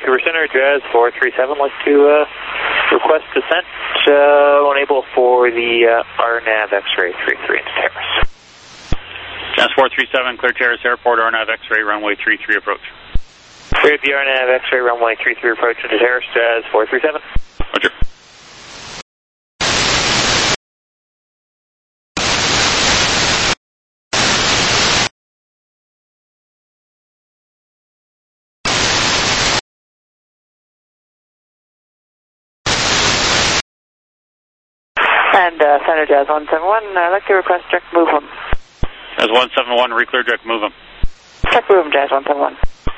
Vancouver Center, Jazz 437, like to request descent, unable for the RNAV X-ray 33 into Terrace. Jazz 437, clear Terrace Airport, RNAV X-ray, runway 33 approach. Cleared the RNAV X-ray, runway 33 approach into Terrace, Jazz 437. Roger. And Center Jazz 171, I'd like to request direct move him. Jazz 171, reclear direct move him. Direct move him, Jazz 171.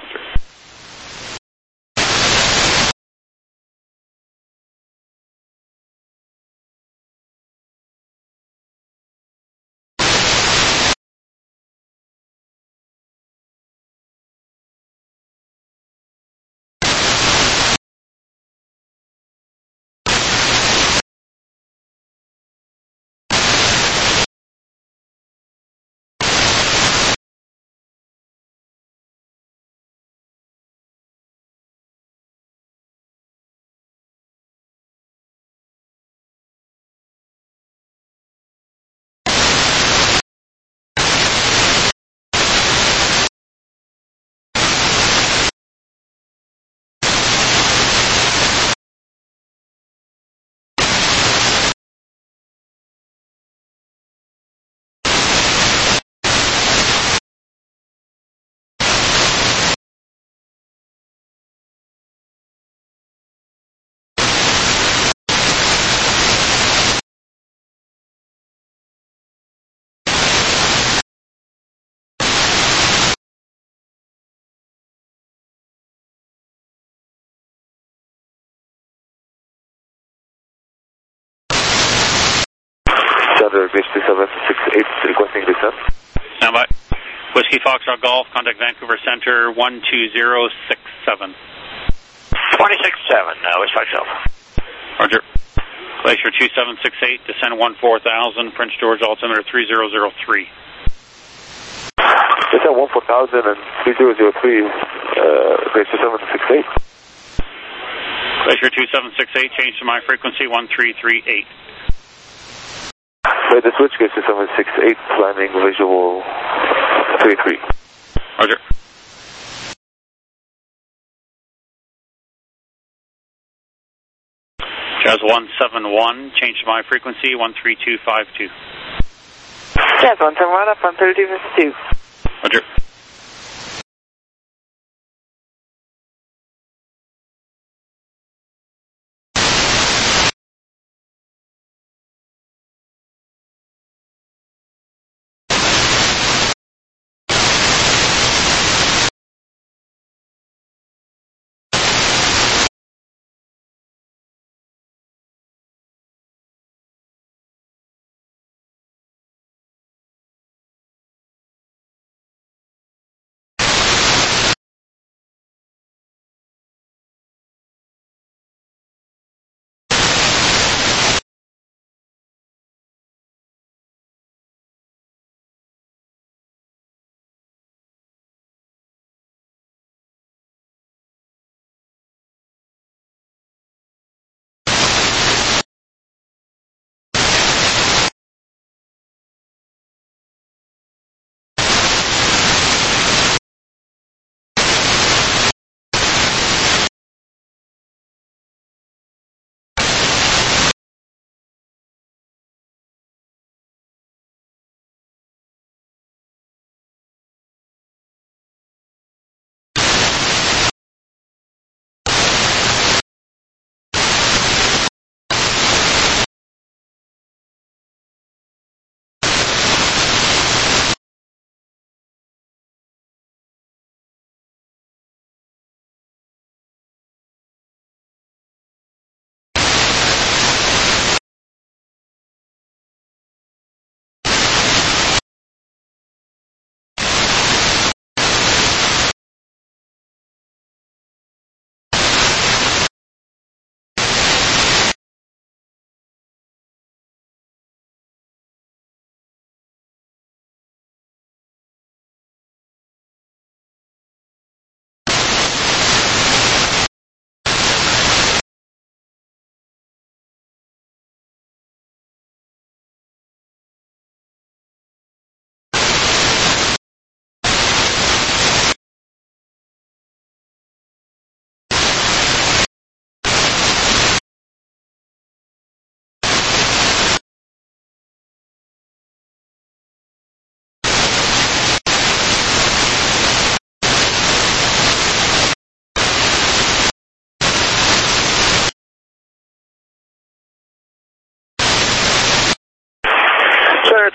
Center, Base 2768, requesting descent. Stand by. Whiskey Foxtrot Golf, contact Vancouver Center 12067. 267, West Foxtrot. Roger. Glacier 2768, descend 14,000, Prince George altimeter 3003. Descent 14,000 and 3003, Base 2768. Glacier 2768, change to my frequency 1338. By the switch, Base 2768, planning visual 33. Roger. Jazz 171, change to my frequency 13252. Jazz 171, up on 3252. Roger.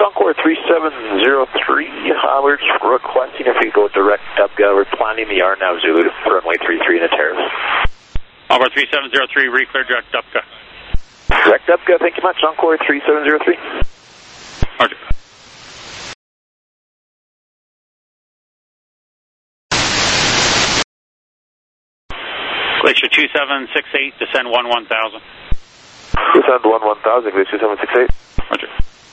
Encore 3703. We're just requesting if we go direct UPGA. We're planning the RNAV Zulu to runway 33 in a terrace. Encore 3703, re-clear direct UPGA. Direct UPGA, thank you much. Encore 3703. Roger. Glacier 2768, descend 1000. Descend 1000, Glacier 2768. Roger.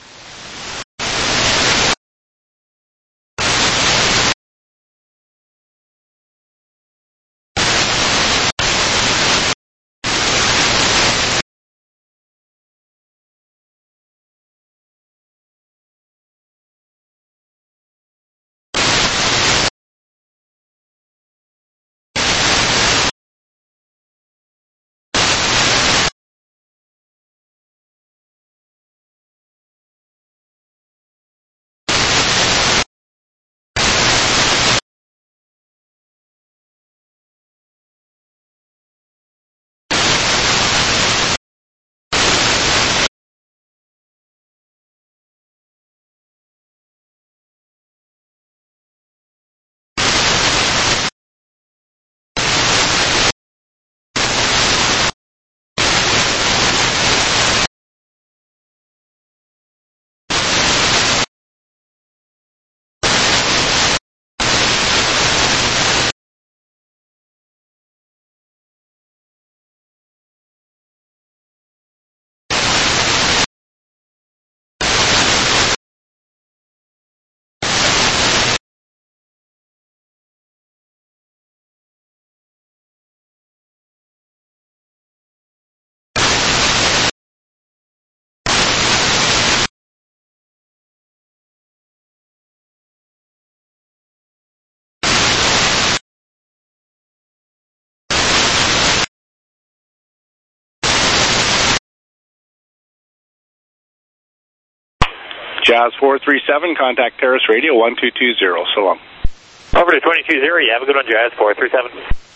Jazz 437, contact Terrace Radio 1220, so long. Over to 220, you have a good one, Jazz 437.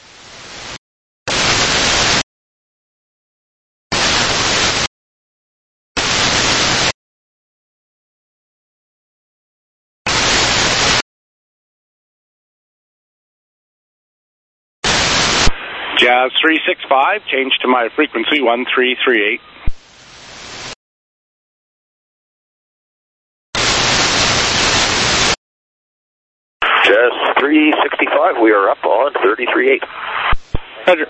Jazz 365, change to my frequency 1338. Jazz 365, we are up on 33.8. Roger.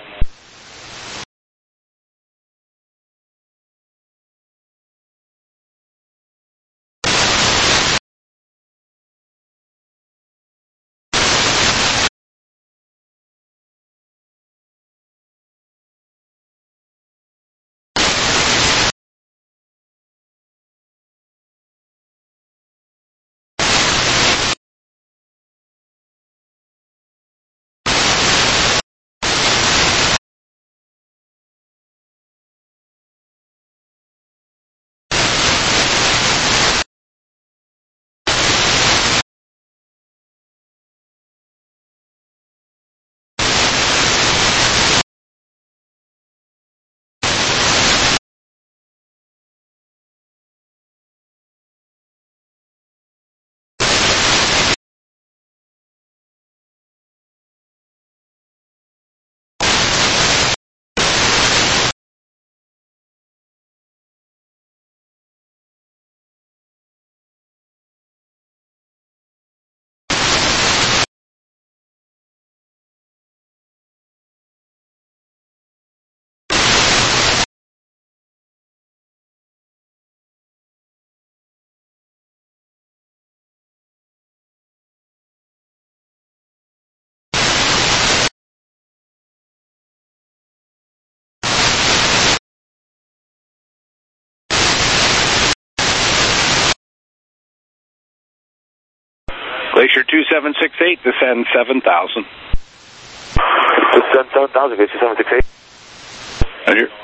Glacier 2768, descend 7000. Descend 7000, Glacier 768. Roger.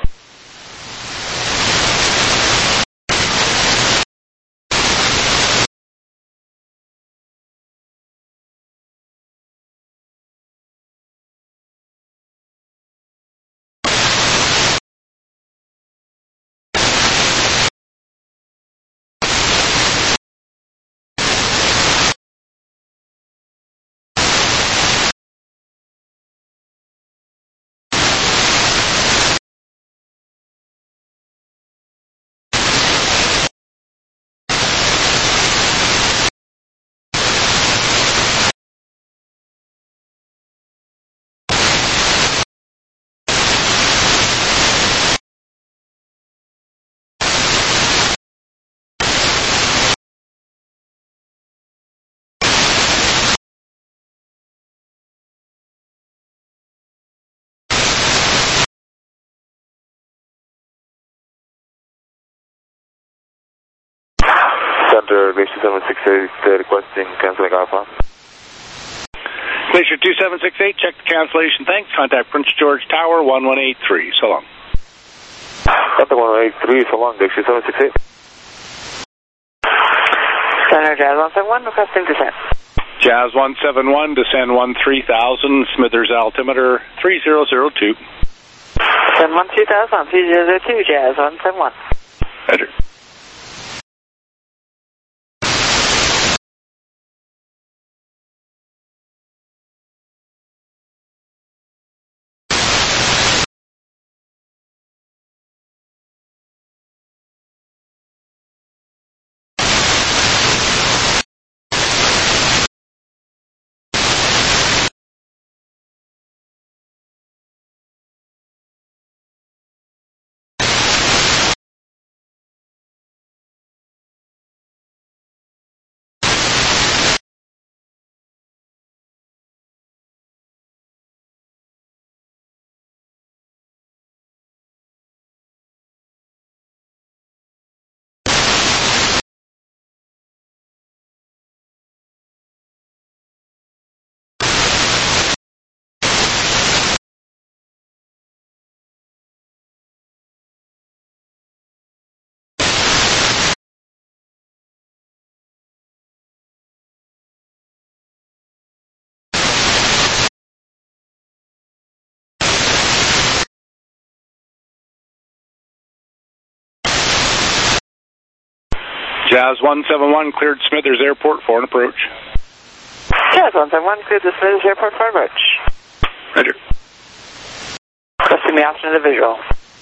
Center, Glacier 768, requesting canceling Alpha. Glacier 2768, check the cancellation. Thanks. Contact Prince George Tower 1183. So long. Delta 1183, so long, Glacier 768. Center Jazz 171, requesting descent. Jazz 171, descend 13,000, Smithers altimeter 3002. Descend 13,000, 3002, Jazz 171. Roger. Jazz 171, cleared Smithers Airport for an approach. Jazz 171, cleared the Smithers Airport for approach. Roger. Requesting the option of the visual.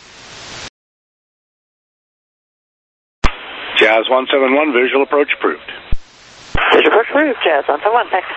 Jazz 171, visual approach approved. Visual approach approved, Jazz 171, thanks.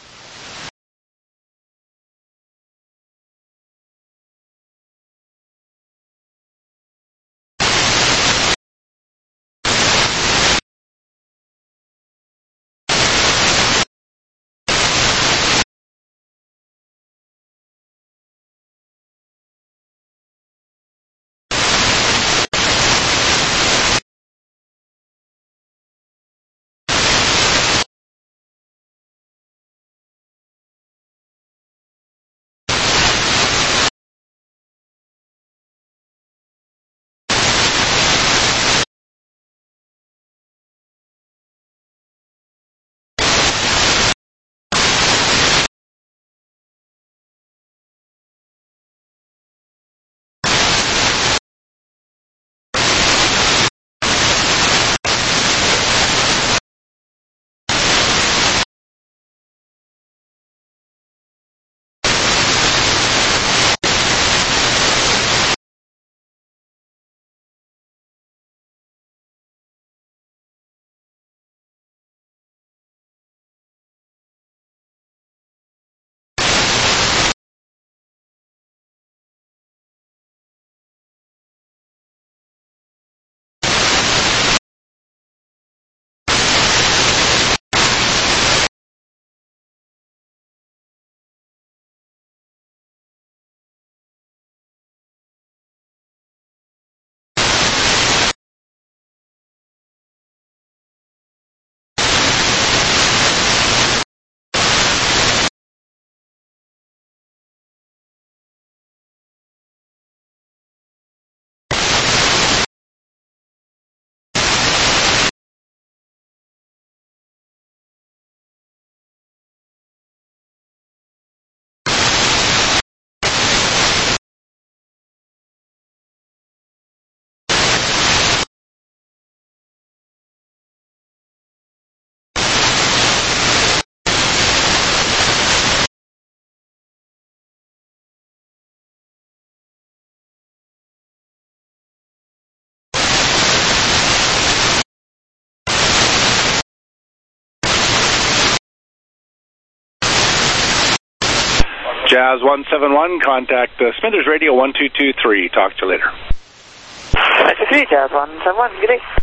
Jazz 171, contact Smithers Radio 1223. Talk to you later. Jazz 171, good day.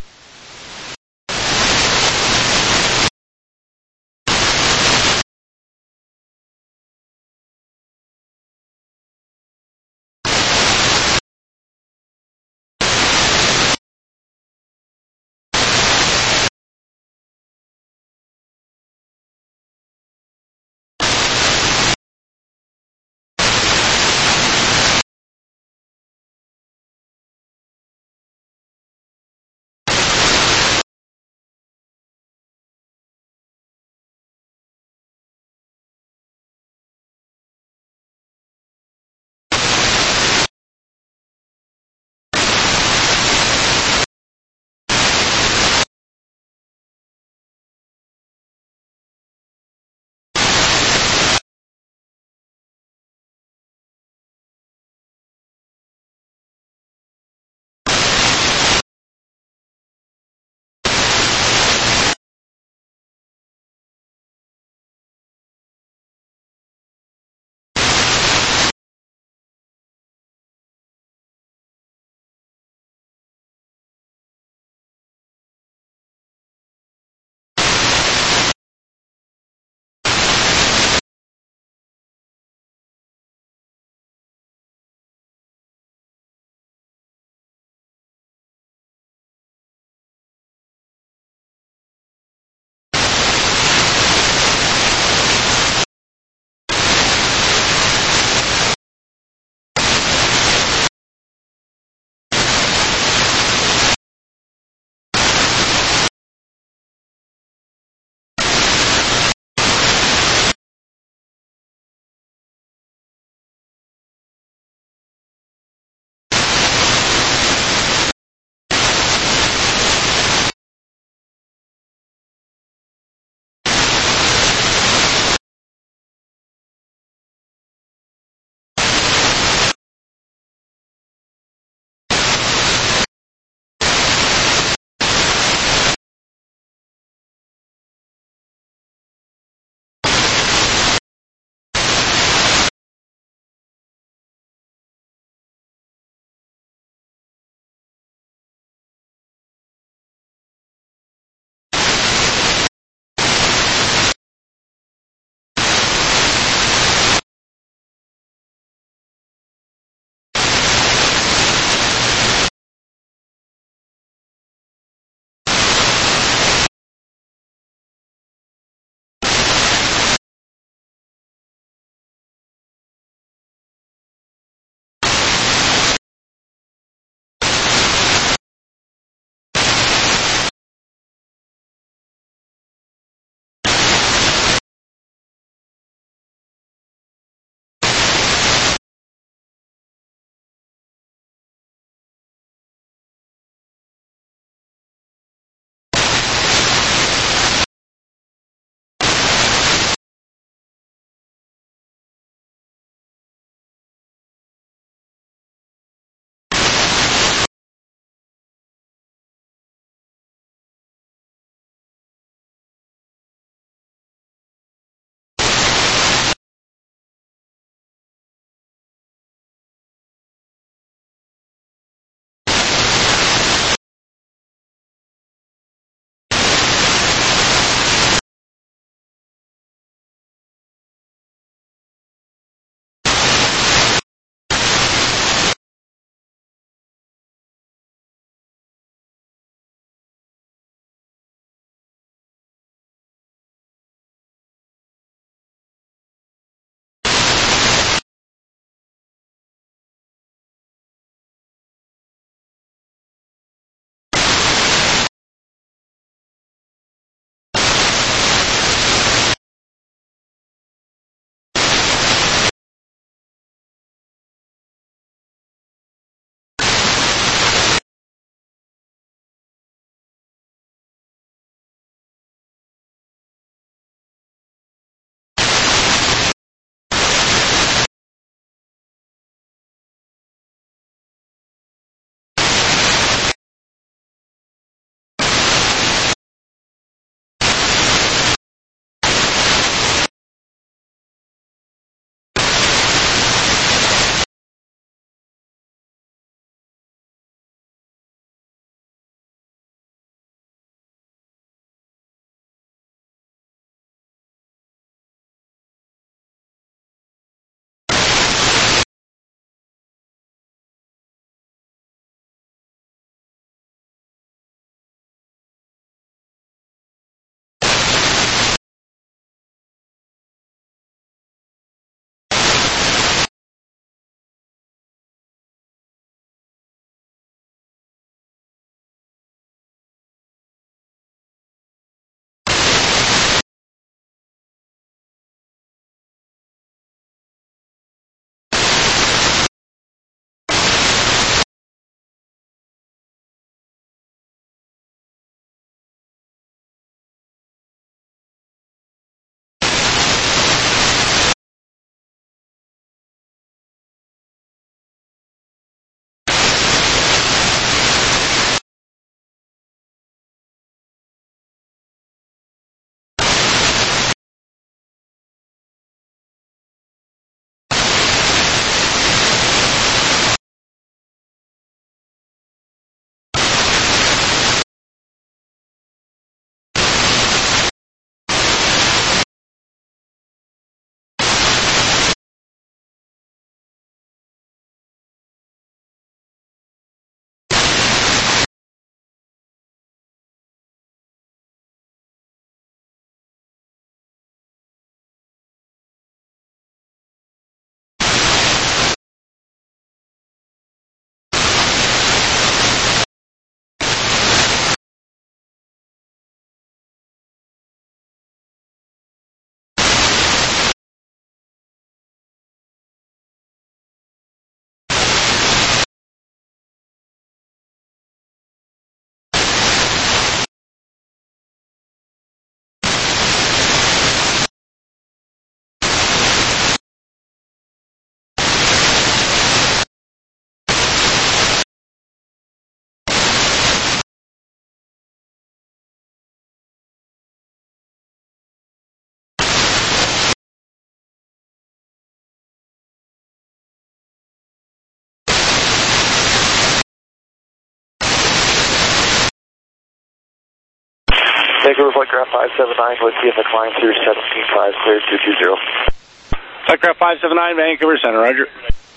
Vancouver Flight Craft 579, Whiskey and the climb through 17.5, clear 220. Flight Craft 579, Vancouver Center, roger.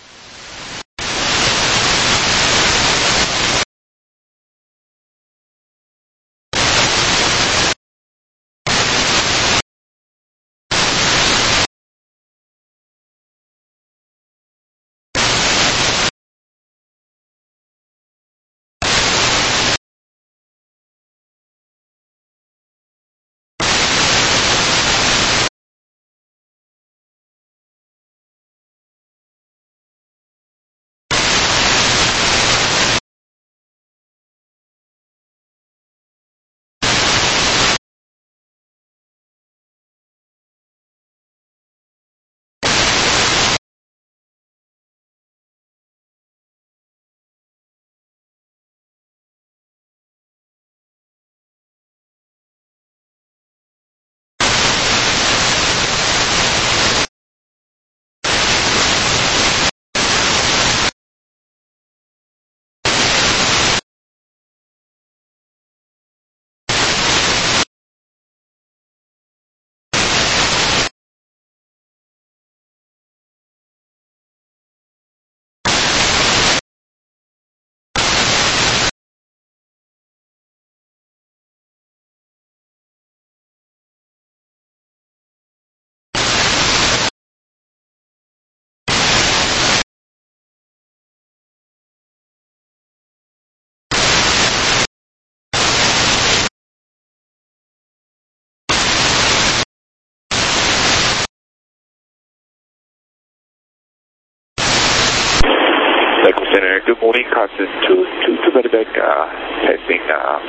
Center, good morning, Carson 222 Medevac, passing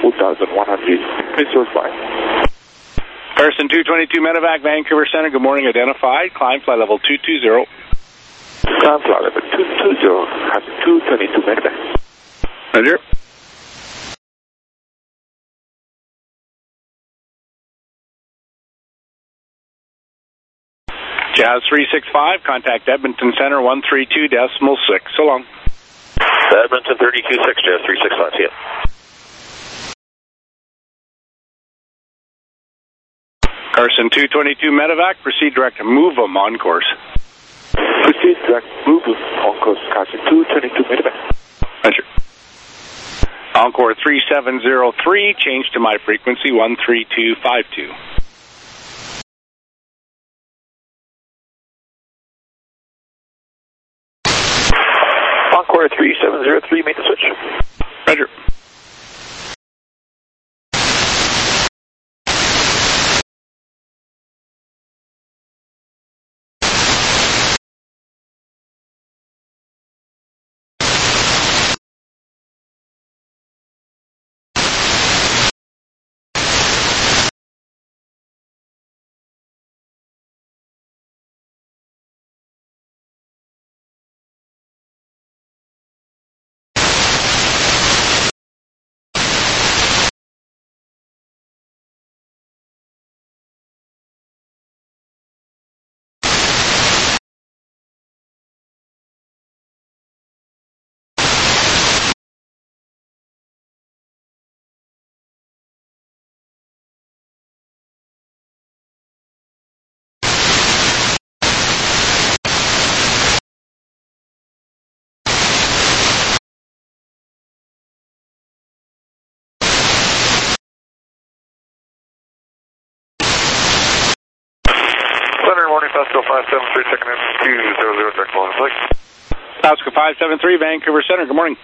4,100, please source by. Carson 222 Medevac, Vancouver Center, good morning, identified, climb flight level 220. Climb flight level 220, Carson 222 Medevac. Roger. Jazz 365, contact Edmonton Center 132.6. So long. Edmonton 326, Jazz 365, see ya. Carson 222 Medevac, proceed direct to move them on course. Proceed direct, move them on course, Carson 222 Medevac. Roger. Encore 3703, change to my frequency 13252. Encore 3703, make the switch. Roger. Morning, Pascal 573, second in 200, direct line flight. Pascal 573, Vancouver Center, good morning.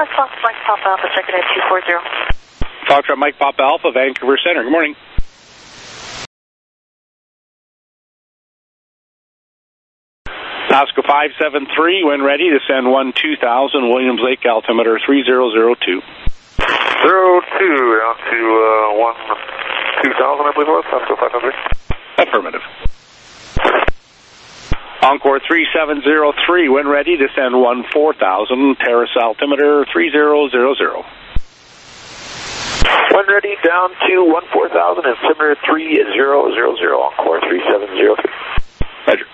Fox Mike Papa Alpha, second at 240. Foxtrot Mike Papa Alpha, Vancouver Center. Good morning. Oscar 573, when ready, descend 2000, Williams Lake, altimeter 3002. 02 down to 2000, I believe it was, Oscar 500. Affirmative. Encore 3703, when ready, descend 4000, terrace altimeter 3000. When ready, down to 14,000 and altimeter 3000, Encore 3703. Roger.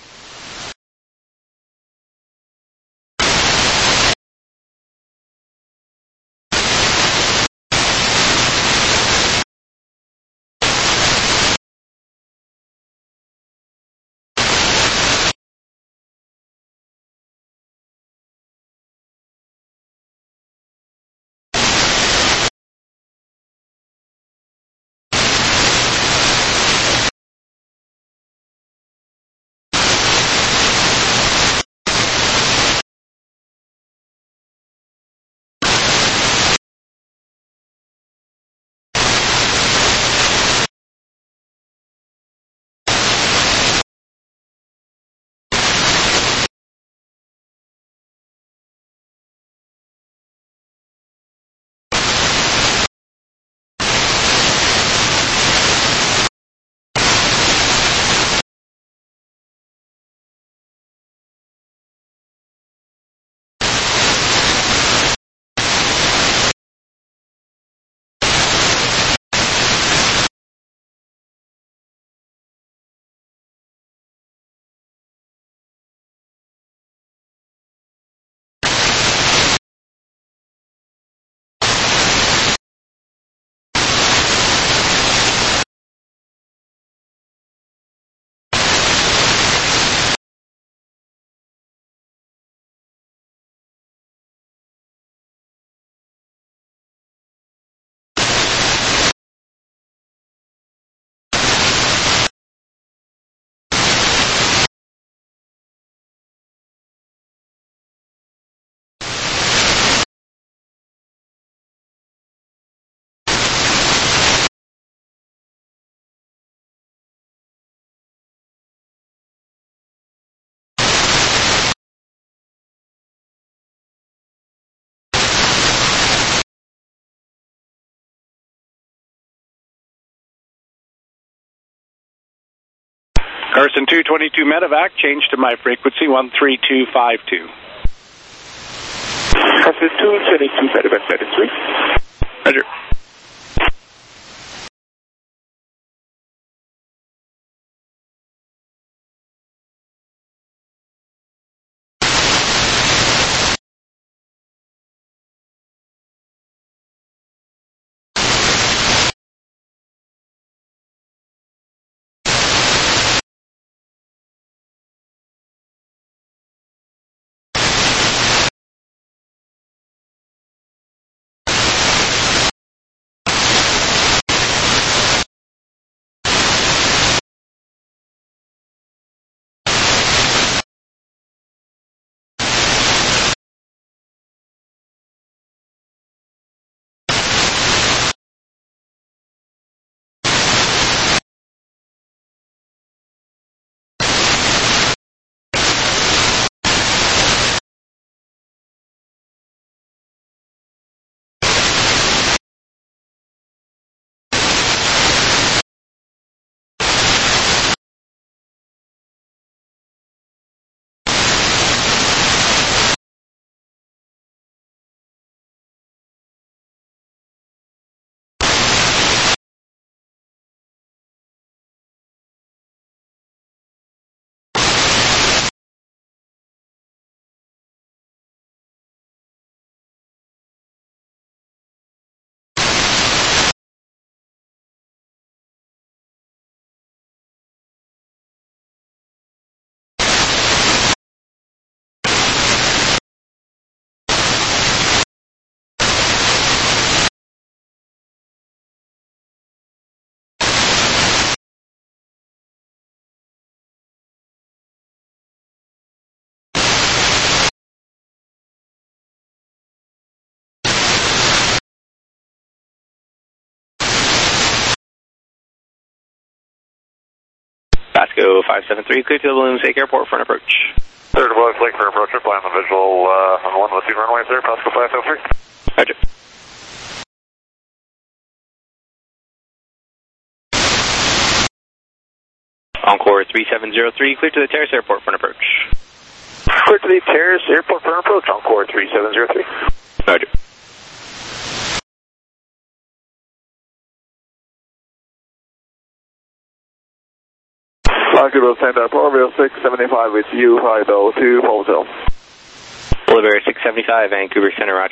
Carson 222 Medevac, change to my frequency 13252. Carson 222 Medevac, that is 3. Roger. Pasco 573, clear to the Williams Lake Airport for an approach. Third Williams Lake for approach, applying the visual on the 1 with 2 runway, sir, Pasco 573. Roger. Encore 3703, clear to the Terrace Airport for an approach. Clear to the Terrace Airport for an approach, Encore 3703. Roger. Vancouver Center, Bravo 675 with you, Highbell 2 Hotel. Oliver 675, Vancouver Center, roger.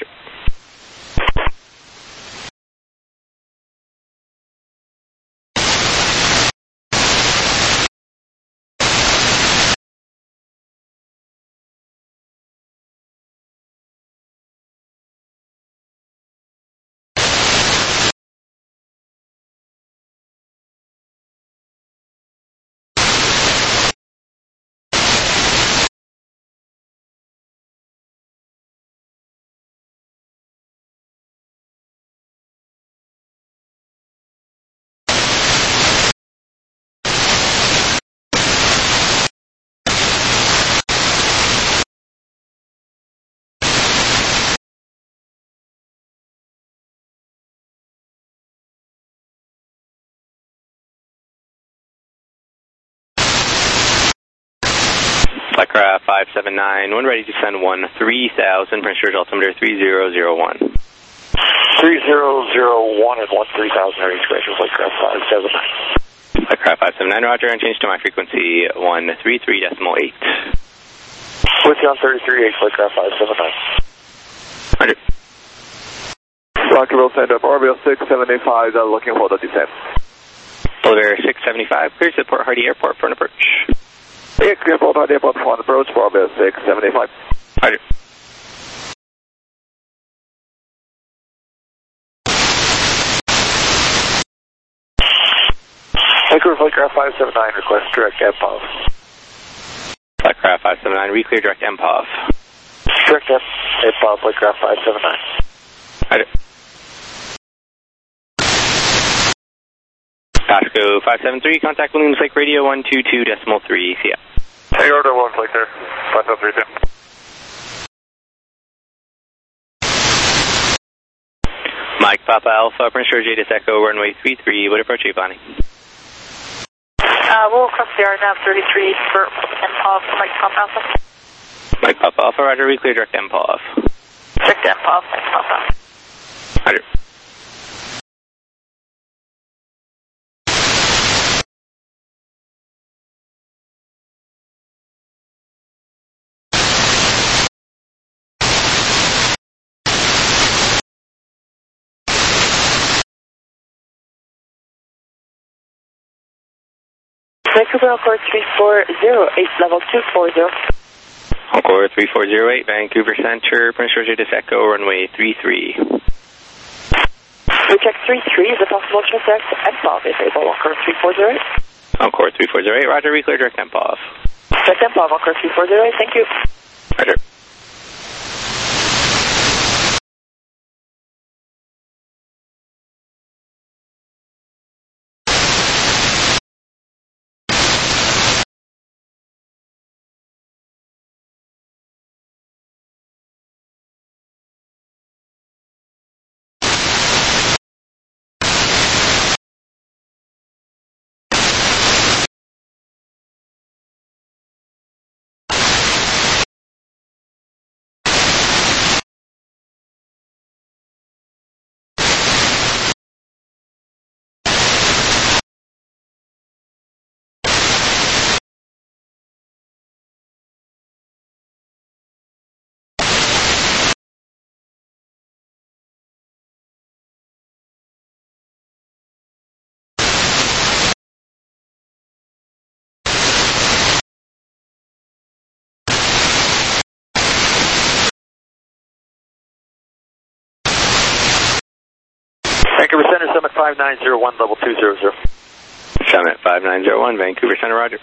Flightcraft 579, when ready to send 13000, Prince George altimeter 3001. 3001 and 13000 are each ready, Flightcraft 579. Flightcraft 579, roger, and change to my frequency 133.8. With you on 33.8, Flightcraft 579. Roger. Vancouver Center, Bravo 675, looking for the descent. Oliver 675, clear to Port Hardy Airport for an approach. Yeah, clear Port Hardy Airport for an approach, Bravo 675. Roger. Vancouver Flightcraft 579, request direct MPOV. Flightcraft 579, re-clear direct MPOV. Direct MPOV, Flightcraft 579. Roger. Pasco 573, contact Williams Lake Radio 122.3, see ya. Hey, order 1, Flight there, 5732. Mike Papa Alpha, Prince George Jadis Echo, runway 33, what approach are you planning? We'll cross the RNAV 33 for MPOV for Mike Papa Alpha. Mike Papa Alpha, roger, re-clear direct MPOV. Direct MPOV, Mike Papa. Roger. Vancouver Encore 3408, level 240. Encore 3408, Vancouver Center, Prince George Jadis Echo, runway 33. Recheck 33, is it possible to direct MPOV available, Encore 3408? Encore 3408, roger, re-clear direct MPOV. Direct MPOV, Encore 3408, thank you. Roger. Vancouver Center, Summit 5901, level 200. Summit 5901, Vancouver Center, roger.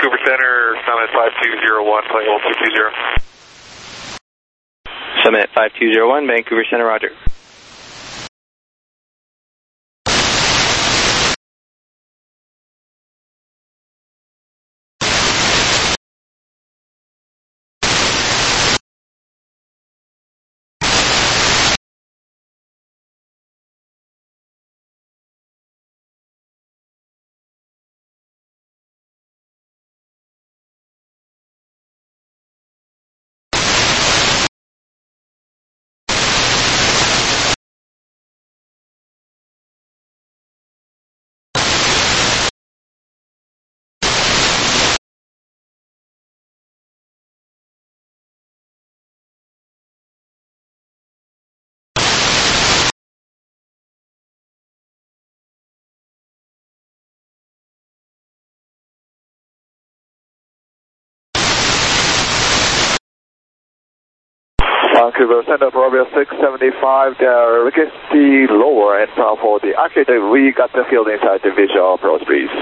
Vancouver Center, Summit 5201, flight level 220. Summit 5201, Vancouver Center, roger. Vancouver Center, Bravo 675, there. We get the lower and for the actually we got the field inside the visual approach, please.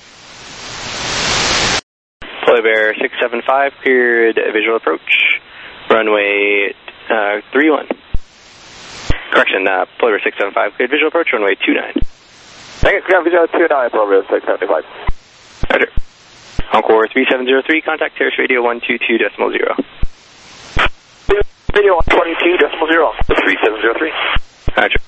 Polar 675, cleared visual approach, runway 31. Correction, Polar 675, cleared visual approach, runway 29. Thank you, ground visual 29, Bravo 675. Roger. Encore 3703, contact Terrace Radio 122.0. Radio 122.0, 3703. Roger.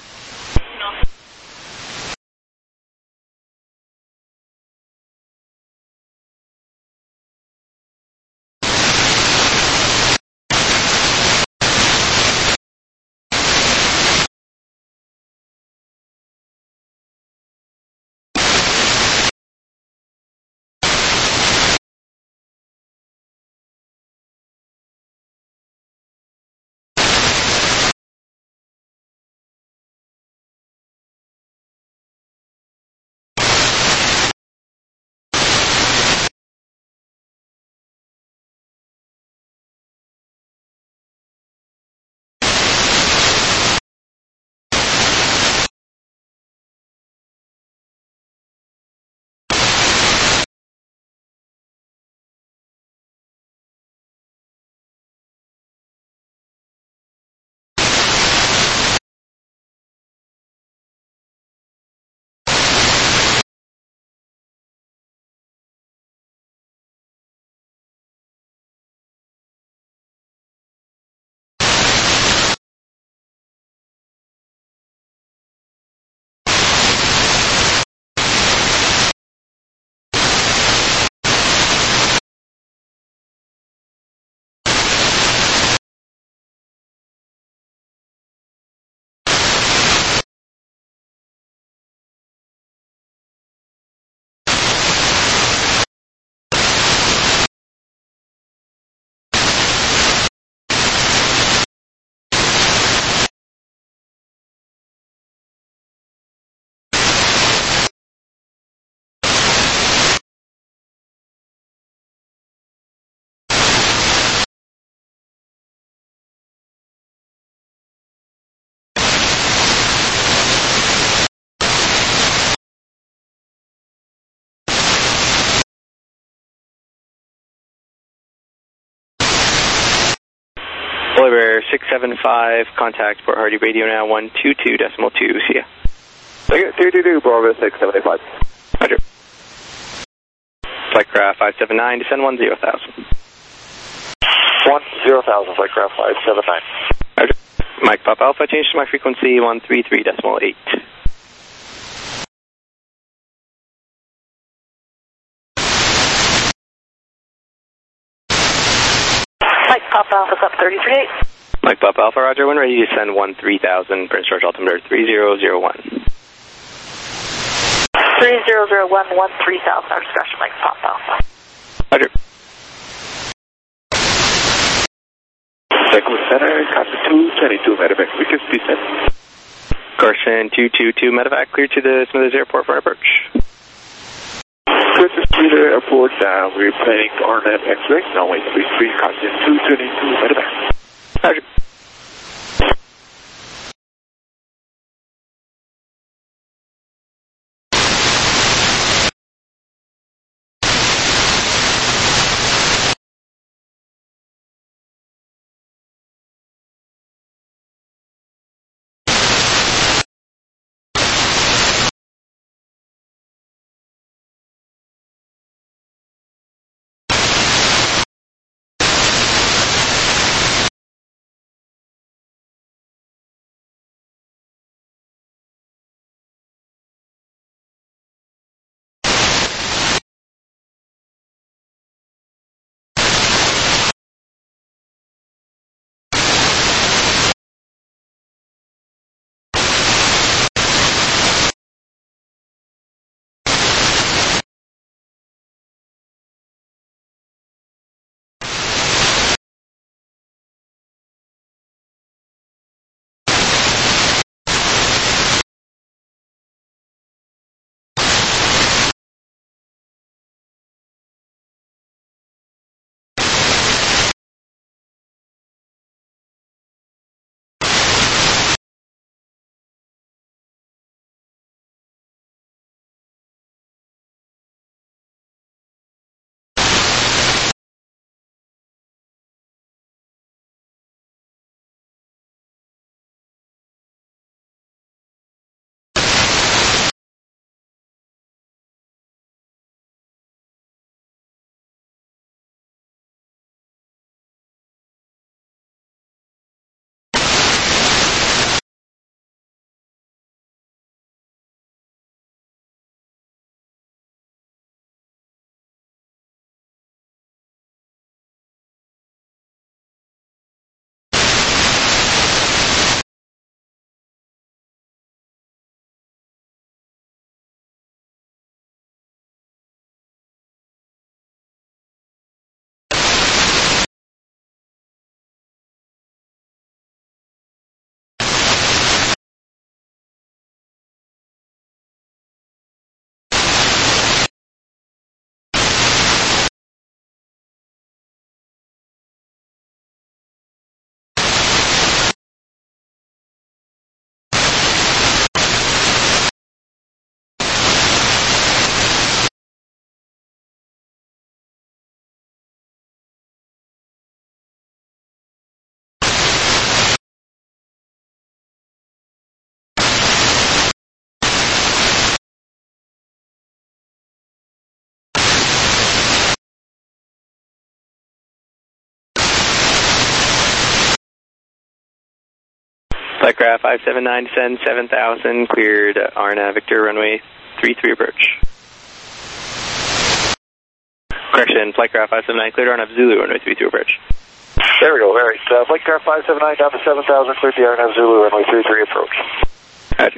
Polar 675, contact Port Hardy Radio now 122.2. See ya. Thank you, 222, Bravo 675. Roger. Flightcraft 579, descend 10,000. 10,000, Flightcraft 579. Roger. Mike Pop Alpha, change to my frequency 133.8. Mike Pop Alpha's up 33.8. Mike Pop Alpha, roger. When ready to send 13,000, Prince George altimeter 3001. 3001, 13,000, our discussion, Mike Pop Alpha. Roger. Vancouver Center, Carson 222, medevac, we can descend. Carson 222, medevac, clear to the Smithers Airport for approach. This is Peter Airport, we're planning RNAV X-ray, runway 33, Carson 222, medevac. Roger. Flightcraft 579, descend 7,000, cleared RNAV Victor, runway 33 approach. Correction, Flightcraft 579, cleared RNAV Zulu, runway 33 approach. There we go, all right. Flightcraft 579 down to 7,000, cleared the RNAV Zulu, runway 33 approach. Roger.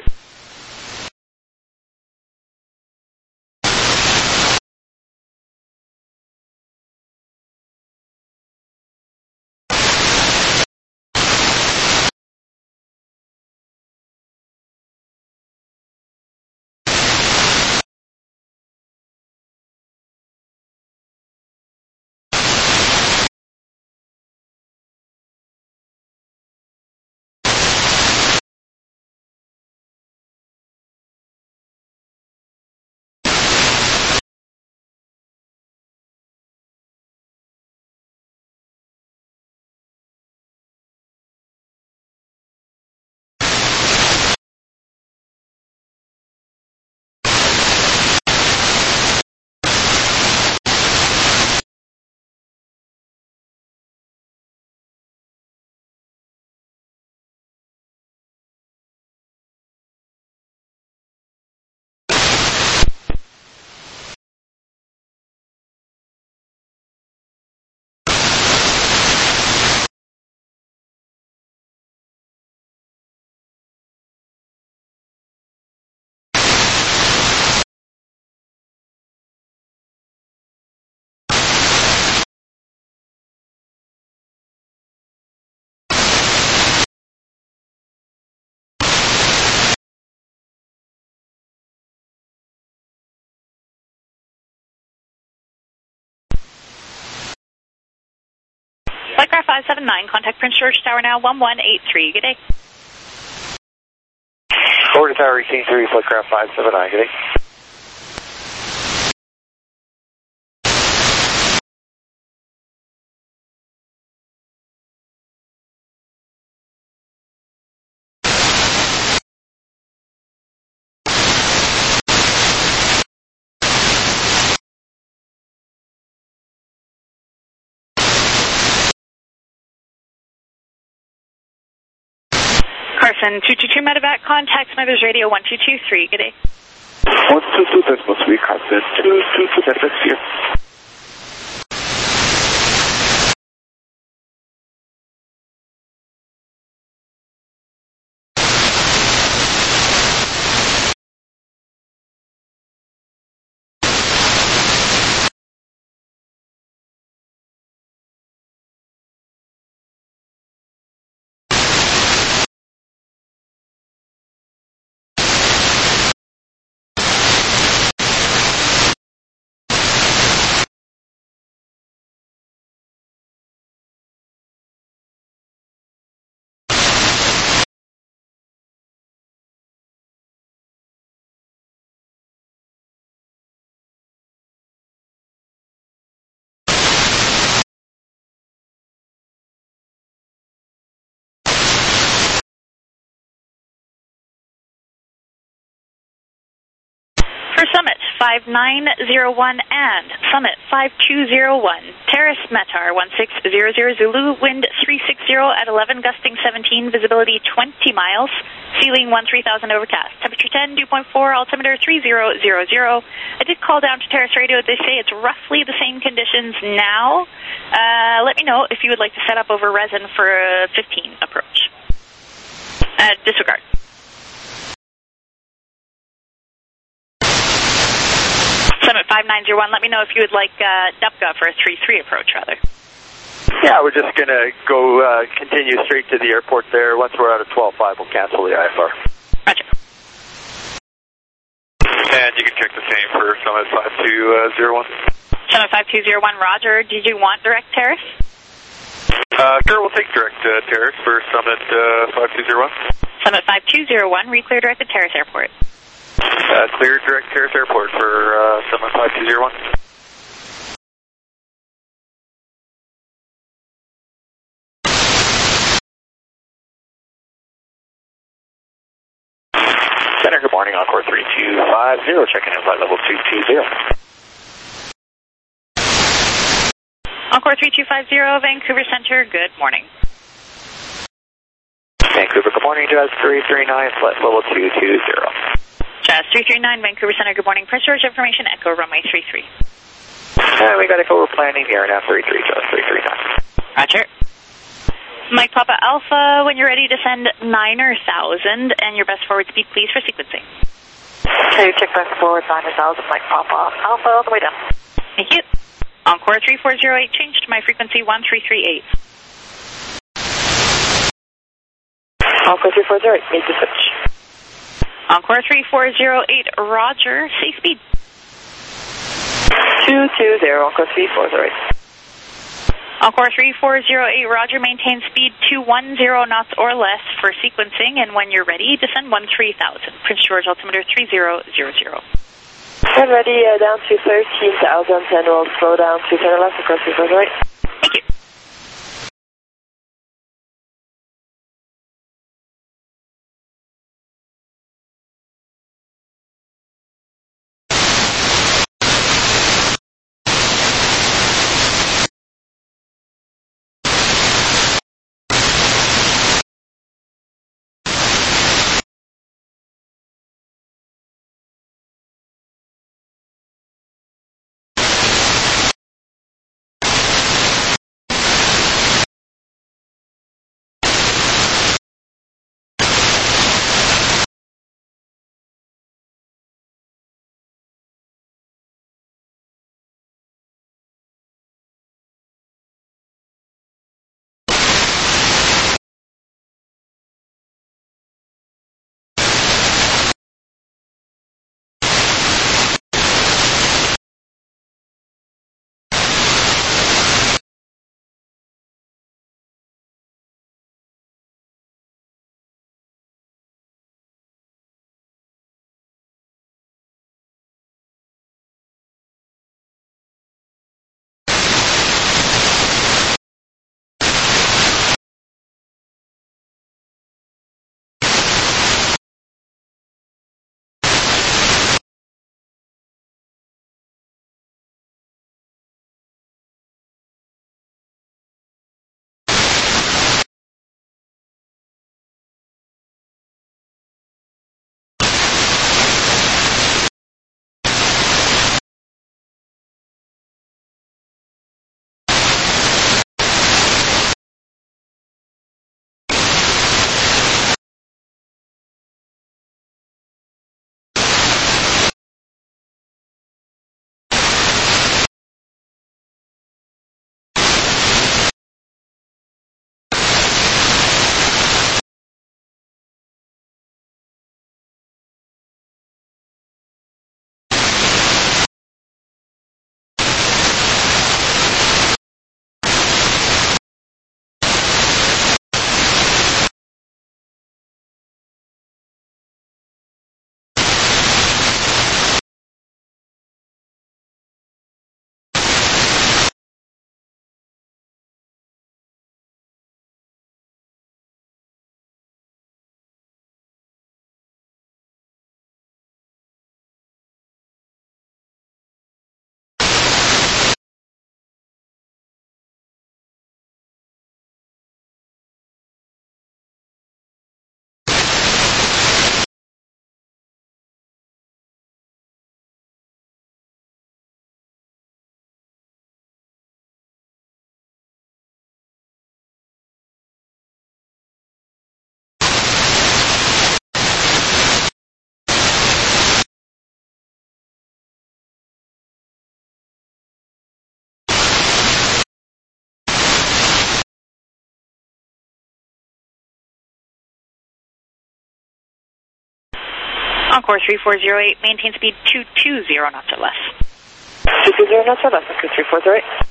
Flightcraft 579, contact Prince George Tower now, 1183. Good day. Forward to Tower 183, Flightcraft 579, good day. Carson 222 Medevac, contact Smithers Radio 1223. Good day. 122, this must be Carson 222, that's here. For Summit 5901 and Summit 5201, Terrace Metar 1600 Zulu, wind 360 at 11, gusting 17, visibility 20 miles, ceiling 13,000 overcast, temperature 10, dew point 4, altimeter 3000. I did call down to Terrace Radio. They say it's roughly the same conditions now. Let me know if you would like to set up over resin for a 15 approach. Disregard. Summit 5901, let me know if you would like DUPGA for a 3-3 approach, rather. Yeah, we're just going to go continue straight to the airport there. Once we're out of 12.5, we'll cancel the IFR. Roger. And you can check the same for Summit 5201. Summit 5201, Roger. Did you want direct Terrace? Sure, we'll take direct Terrace for Summit 5201. Summit 5201, re-clear direct at Terrace Airport. Clear direct Terrace Airport for Summit 5201. Center, good morning, Encore 3250, checking in flight level 220. Encore 3250, Vancouver Center, good morning. Vancouver, good morning, Jazz 339, flight level 220. Jazz 339, Vancouver Center, good morning. Press George information, Echo runway 33. We got Echo, we're planning the RNAV 33, Jazz 339. Roger. Mike Papa Alpha, when you're ready to send 9,000 and your best forward speed, please, for sequencing. Okay, check back forward, 9,000, Mike Papa Alpha, all the way down. Thank you. Encore 3408, changed to my frequency 1338. Encore 3408, make the switch. Encore 3408, roger, safe speed. 220, Encore 3408. Encore 3408, roger, maintain speed 210 knots or less for sequencing, and when you're ready, descend 13,000. Prince George altimeter 3000. I'm ready, down to 13,000, and we'll slow down to 10 left, across 3408. Thank you. Encore 3408, maintain speed 220 knots or less. 220 knots or less, Encore 3408.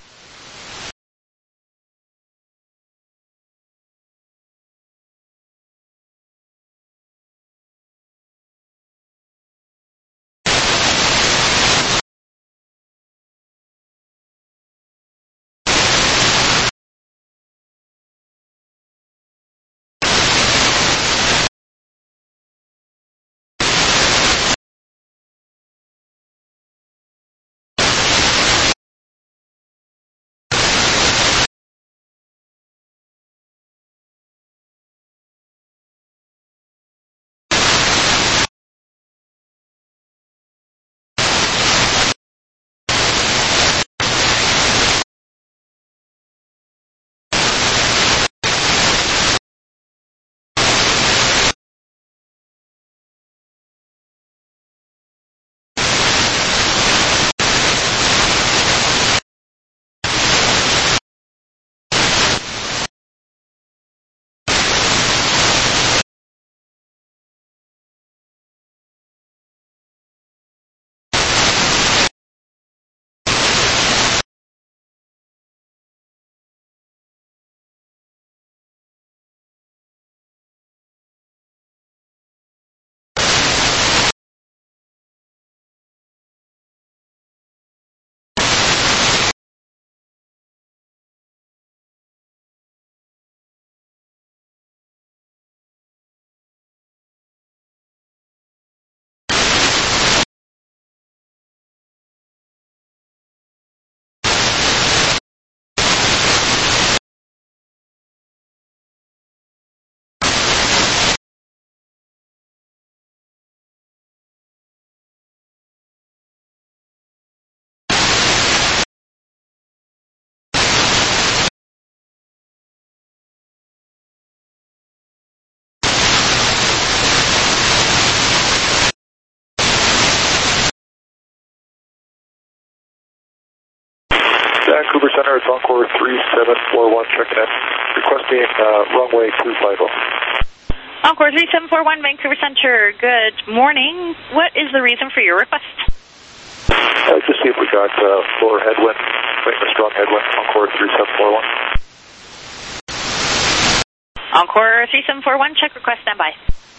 Vancouver Center, it's Encore 3741, checking in. Requesting runway 250. Encore 3741, Vancouver Center. Good morning. What is the reason for your request? Just see if we got lower headwind, a strong headwind, Encore 3741. Encore 3741, check request, standby.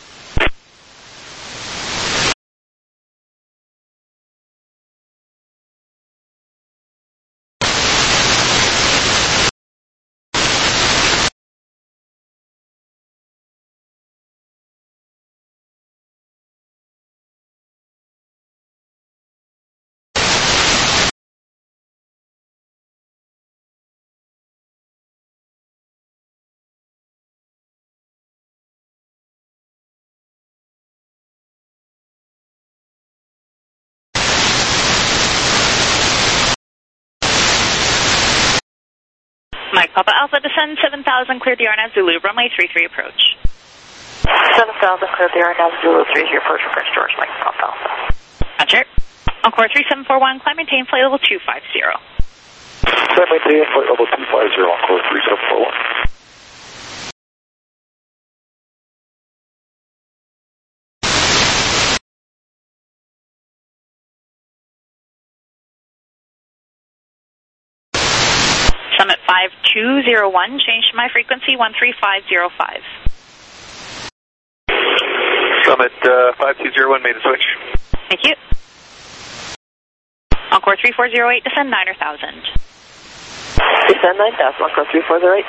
Mike Papa Alpha, descend 7,000, clear the RNAV Zulu, runway 33 approach. 7,000, clear the RNAV Zulu, 30 approach for Prince George, Mike Papa Alpha. Roger. Encore 3741, climb maintain flight level 250. Climb maintain flight level 250, Encore 3741. Summit 5201, change to my frequency 13505. Summit 5201 made a switch. Thank you. Encore 3408, descend 9,000. Descend 9,000, Encore 3408.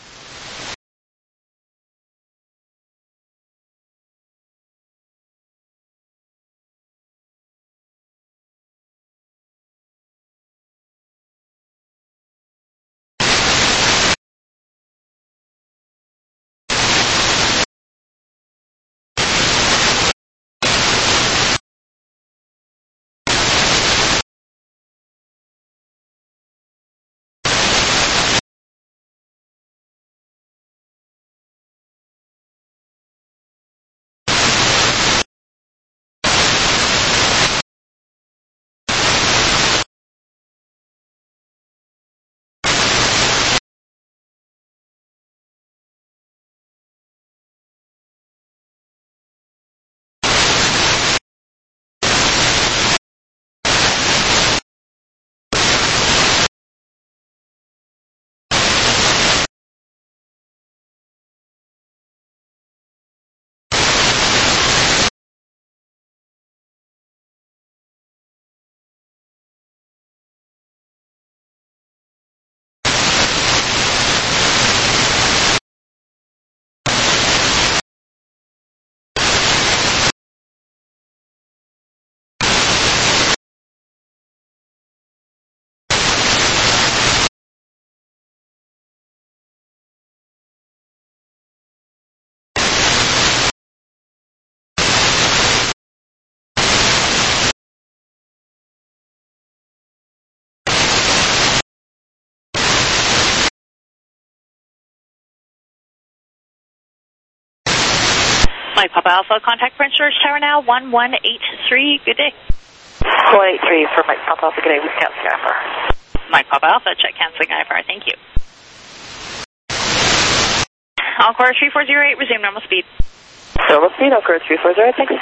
Mike Papa Alpha, contact Prince George Tower now, 1183, good day. 183 for Mike Papa Alpha, good day, with canceling IFR. Mike Papa Alpha, check canceling IFR, thank you. Encore 3408, resume normal speed. Normal speed, Encore 3408, thanks.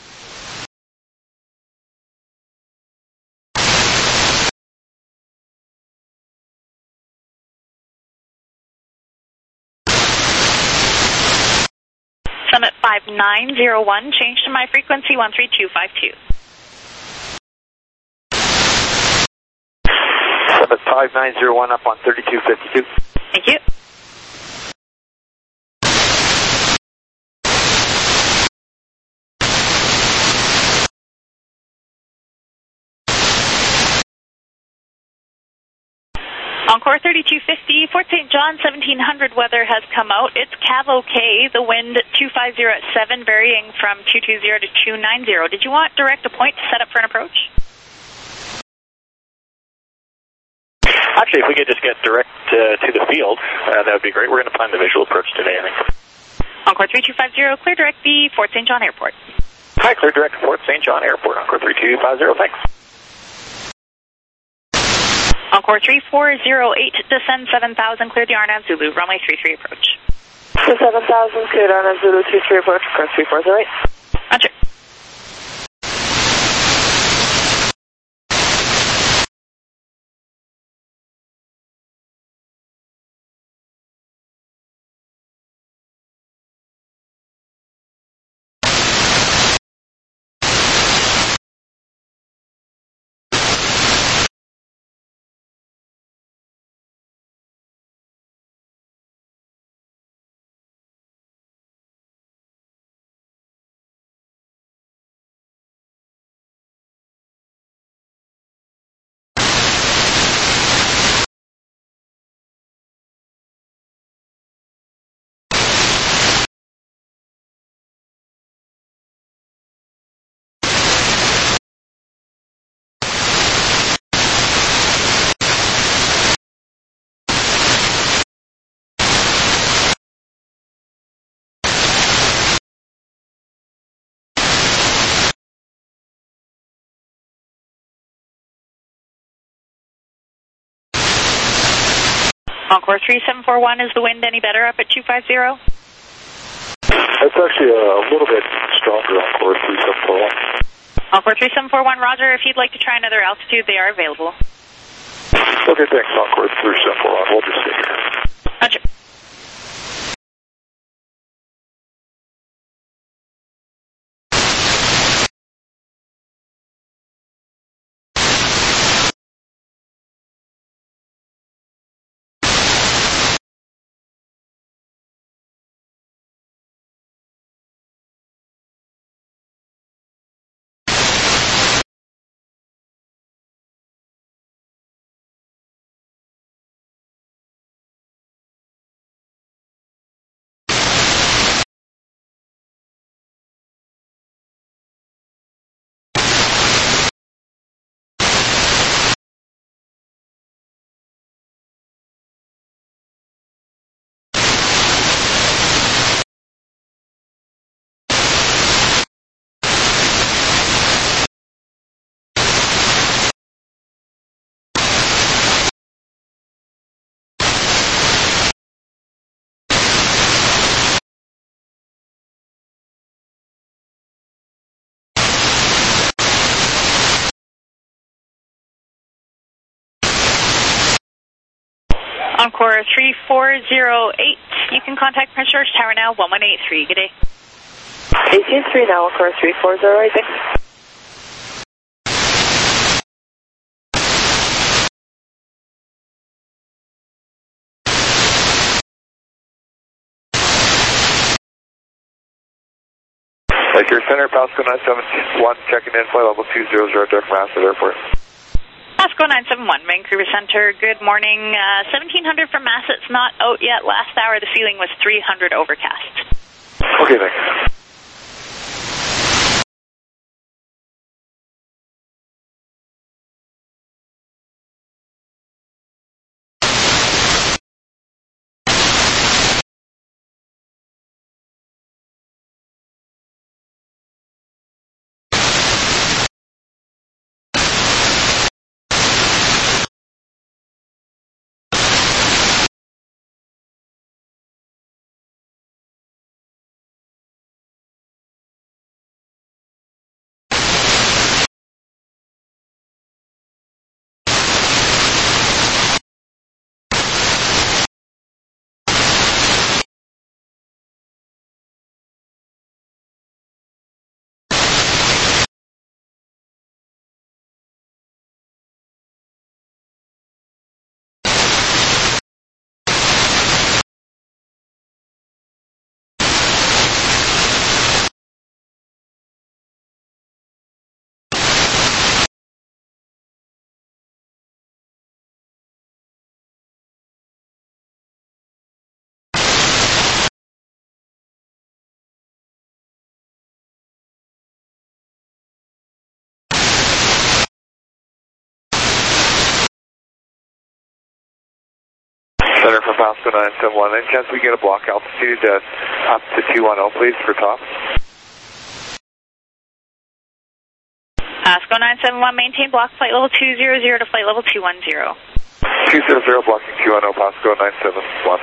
Summit 5901, change to my frequency 13252. Summit 5901 up on 3252. Thank you. Encore 3250, Fort St. John 1700 weather has come out. It's Cav OK, the wind 250 at 7, varying from 220 to 290. Did you want direct a point to set up for an approach? Actually, if we could just get direct to the field, that would be great. We're going to plan the visual approach today, I think. Encore 3250, clear direct the Fort St. John Airport. Hi, clear direct to Fort St. John Airport, Encore 3250, thanks. Encore 3408, descend 7000, clear the RNAV Zulu, runway 33 approach. So 7000, cleared RNAV Zulu 33 approach, course 3408. Roger. Encore 3741, is the wind any better up at 250? It's actually a little bit stronger on Encore 3741. Encore 3741, roger. If you'd like to try another altitude, they are available. Okay, thanks, Encore 3741. We'll just stay here. Roger. Encore 3408, you can contact Prince George Tower now, 1183. Good day. 183 now, Encore 3408, thanks. Your center, Pasco 971, checking in, flight level 200, direct Masset Airport. Pasco 971, Vancouver Center, good morning. 1700 from Masset's not out yet. Last hour the ceiling was 300 overcast. Okay, thanks. Center for Pasco 971. Any chance we get a block altitude up to 210, please, for top? Pasco 971, maintain block flight level 200 to flight level 210. 200 blocking QNO, Pasco 971.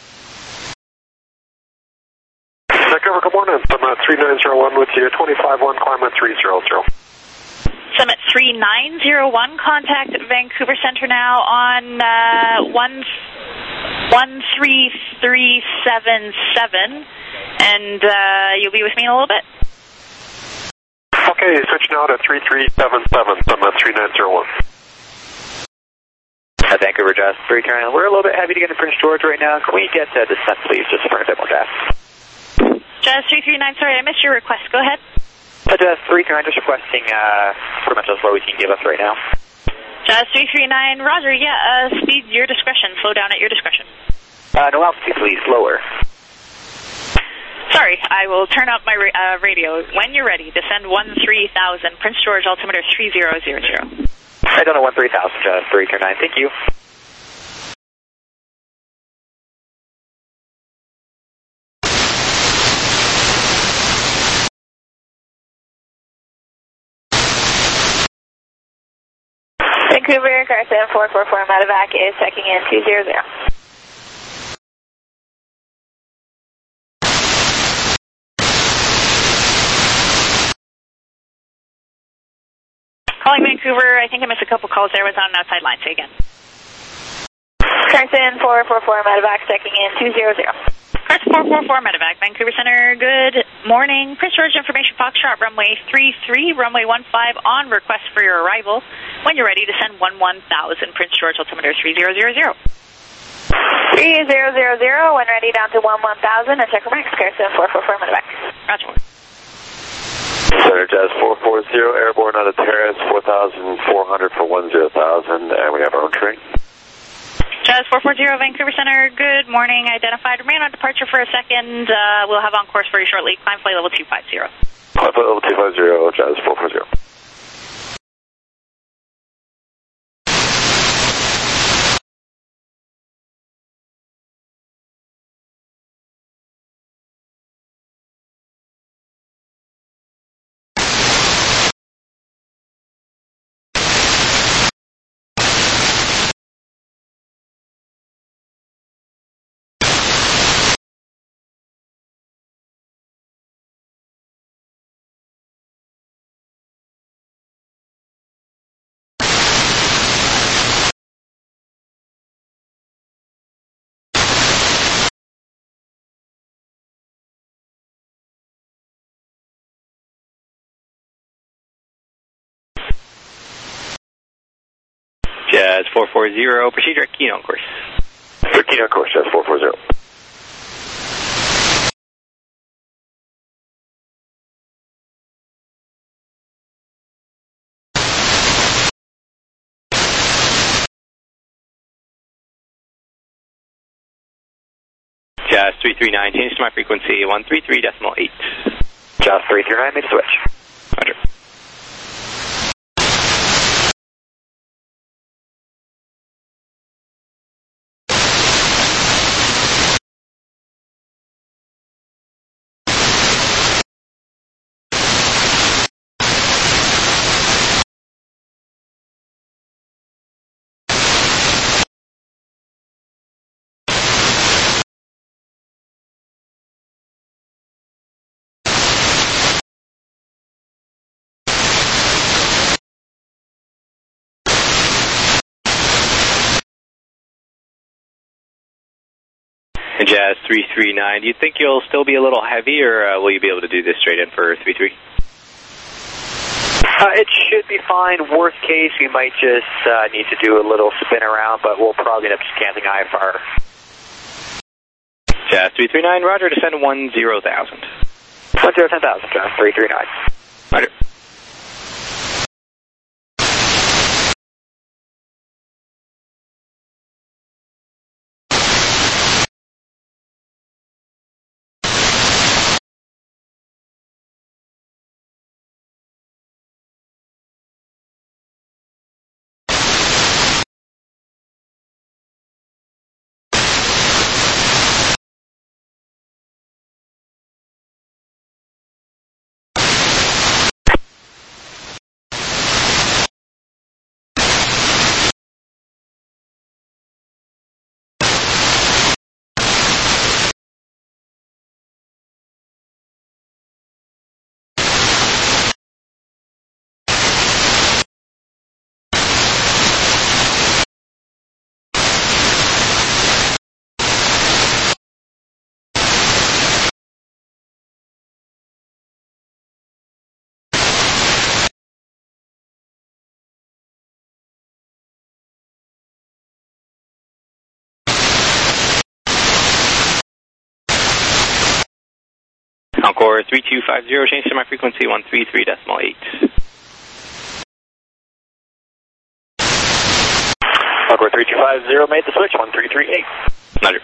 Vancouver, good morning. Summit 3901 with you, 25-1, climb at 300. Summit 3901, contact Vancouver Center now on 13377, and you'll be with me in a little bit. Okay, switch now to 3377, Summit 3901. Vancouver Jazz 339. We're a little bit heavy to get to Prince George right now. Can we get descent, please, just for a bit more gas? Jazz 339, sorry, I missed your request. Go ahead. Jazz 339, just requesting pretty much as low as you can give us right now. Jazz 339, roger, yeah, speed your discretion. Slow down at your discretion. No altitude, please, lower. Sorry, I will turn up my radio. When you're ready, descend 13,000, Prince George, altimeter 3000. I don't know, 13,000, Jazz 339, thank you. Vancouver, Carson 444 medevac is checking in 200. Calling Vancouver, I think I missed a couple calls there. I was on an outside line. Say again. Carson 444 medevac checking in 200. Carson 444 medevac, Vancouver Center, good morning. Prince George Information Foxtrot, runway 33, runway 15 on request for your arrival. When you're ready, descend 11,000, Prince George, altimeter 3000. 3000, when ready down to 11,000, and check for max, Carson 444 medevac. Roger. Center Jazz 440, airborne out of Terrace, 4,400 for 10,000, and we have our own train. Jazz 440, Vancouver Center, good morning. Identified, remain on departure for a second. We'll have on course for you shortly. Climb flight level 250. Climb flight level 250, Jazz 440. Jazz 440, procedure at Keynote course. For Keynote course, Jazz 440. Jazz 339, change to my frequency, 133.8. Jazz 339, make switch. Roger. Jazz 339, do you think you'll still be a little heavy, or will you be able to do this straight in for 33? It should be fine. Worst case, we might just need to do a little spin around, but we'll probably end up just canceling IFR. Jazz 339, roger, descend 10,000. 10,000, Jazz 339. Roger. Encore 3250, change to my frequency 133.8. Encore 3250, made the switch, 1338. Roger.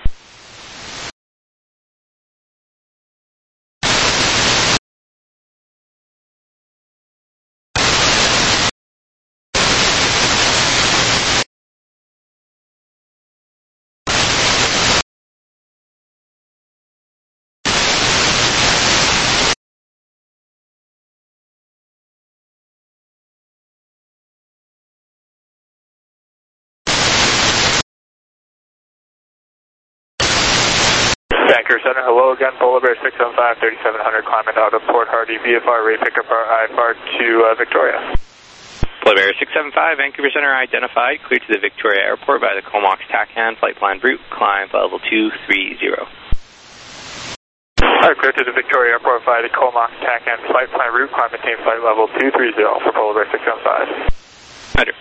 Vancouver Center, hello again, Polar Bear 675, 3700, climbing out of Port Hardy, VFR, rate pickup IFR to Victoria. Polar Bear 675, Vancouver Center identified, cleared to the Victoria Airport by the Comox TACAN, flight plan route, climb level 230. Alright, clear to the Victoria Airport via the Comox TACAN, flight plan route, climb maintain flight level 230 for Polar Bear 675. Roger.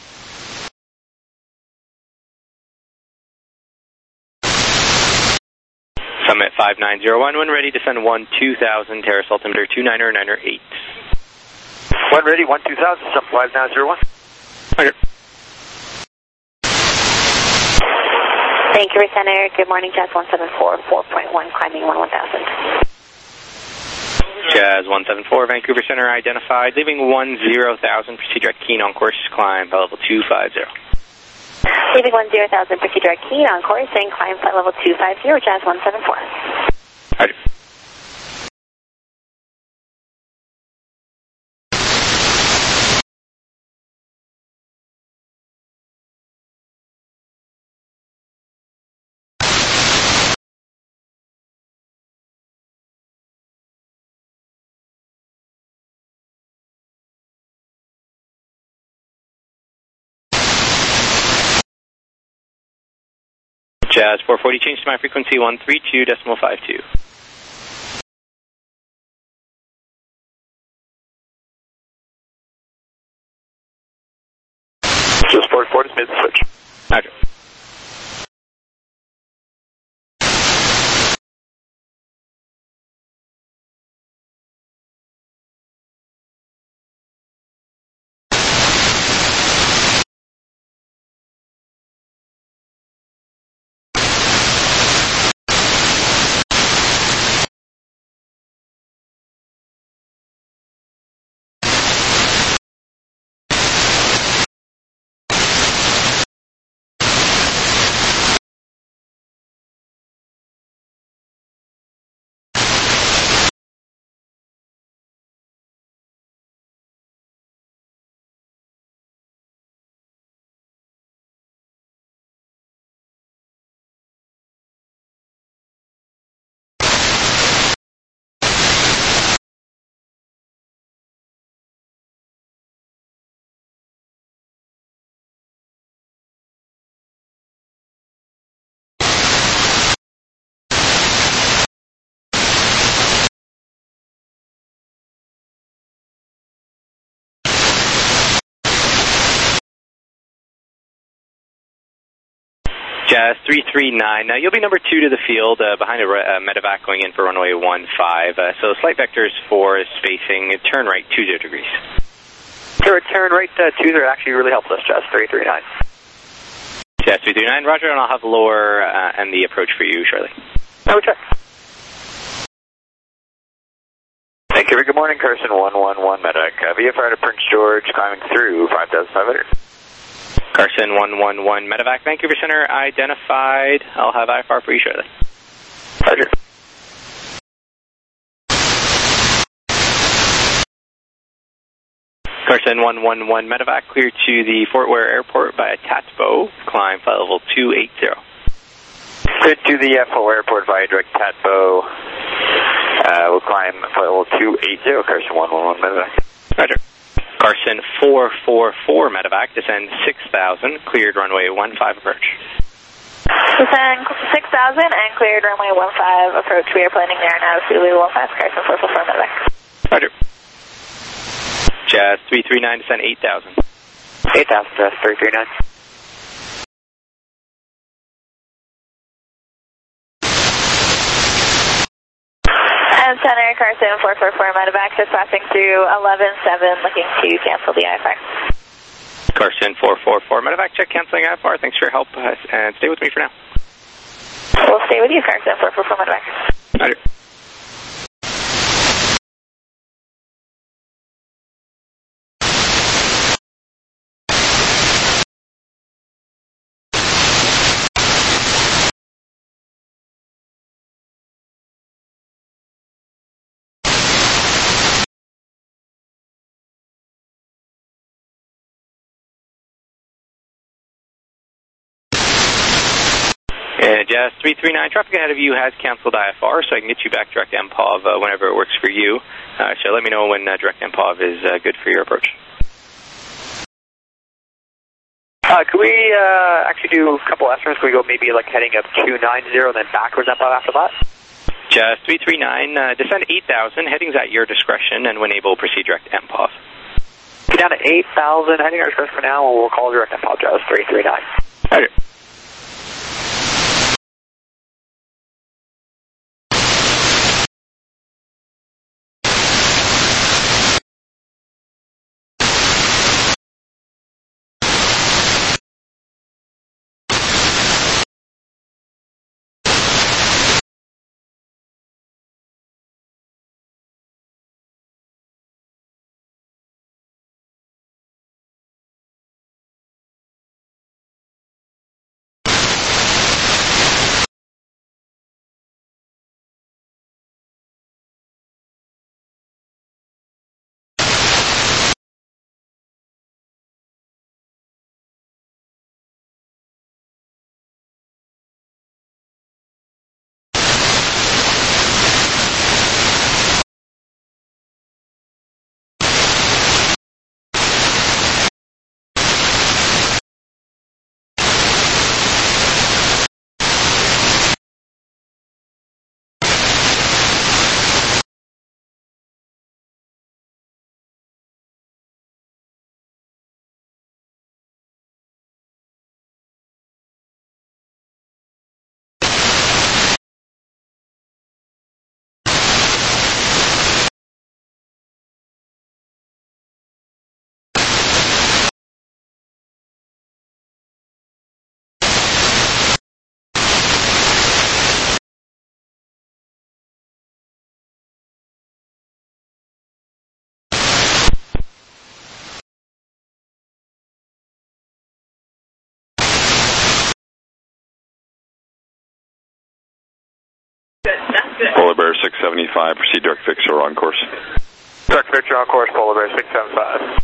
Summit 5901, when ready, descend 12000, terrace altimeter 29908. When ready, 12000, Summit 5901. Roger. Vancouver Center, good morning, Jazz 174, 4.1, climbing 1000. Jazz 174, Vancouver Center identified, leaving 10,000, proceed direct keen on course, climb level 250. Leaving 10,000, proceed direct keen on course, and climb flight level 250, Jazz 174. Roger. Jazz 440, change to my frequency 132.52. Just Port Ford, made the switch. Roger. Jazz 339. Now you'll be number 2 to the field, behind a medevac going in for runway 15. So slight vectors for spacing, turn right 20 degrees. Sure, turn right 20 actually really helps us, Jazz 339. Jazz 339, roger, and I'll have lower and the approach for you shortly. No check. Thank you, good morning, Carson 111 medevac. VFR to Prince George, climbing through 5,500. Carson 111 medevac, Vancouver Center identified. I'll have IFR for you shortly. Roger. Carson 111 medevac, clear to the Fort Ware Airport by Tatbo, climb flight level 280. Cleared to the Fort Ware Airport via direct Tatbo. We'll climb flight level 280, Carson 111 medevac. Roger. Carson 444 medevac, descend 6,000, cleared runway 15 approach. Descend 6,000 and cleared runway 15 approach. We are planning there now, Zulu 15, Carson 444 medevac. Roger. Jazz 339, descend 8,000. 8,000, Jazz 339. And Center, Carson 444 medevac, just passing through 11-7, looking to cancel the IFR. Carson 444 medevac, check canceling IFR. Thanks for your help, and stay with me for now. We'll stay with you, Carson 444 medevac. Roger. Jazz 339, traffic ahead of you has canceled IFR, so I can get you back direct MPOV whenever it works for you. So let me know when direct MPOV is good for your approach. Could we actually do a couple estimates? Could we go maybe like heading up 290 and then backwards MPOV after that? Jazz 339, descend 8,000, headings at your discretion, and when able, proceed direct MPOV. Get down to 8,000, heading our discretion for now, and we'll call direct MPOV, Jazz 339. Roger. Polar Bear 675, proceed direct Victor on course. Direct Victor on course, Polar Bear 675.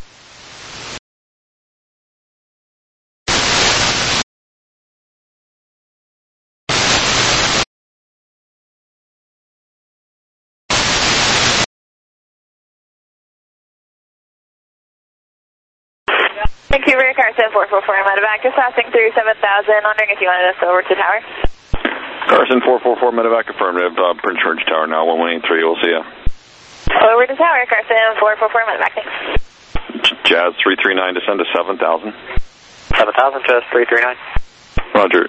Vancouver, Carson 444 medevac, just passing through 7,000, wondering if you wanted us over to tower. Carson 444 medevac, affirmative. Prince George Tower now, 1183, we'll see ya. Over to tower, Carson 444 medevac, thanks. Jazz 339, descend to 7,000. 7,000, Jazz 339. Roger.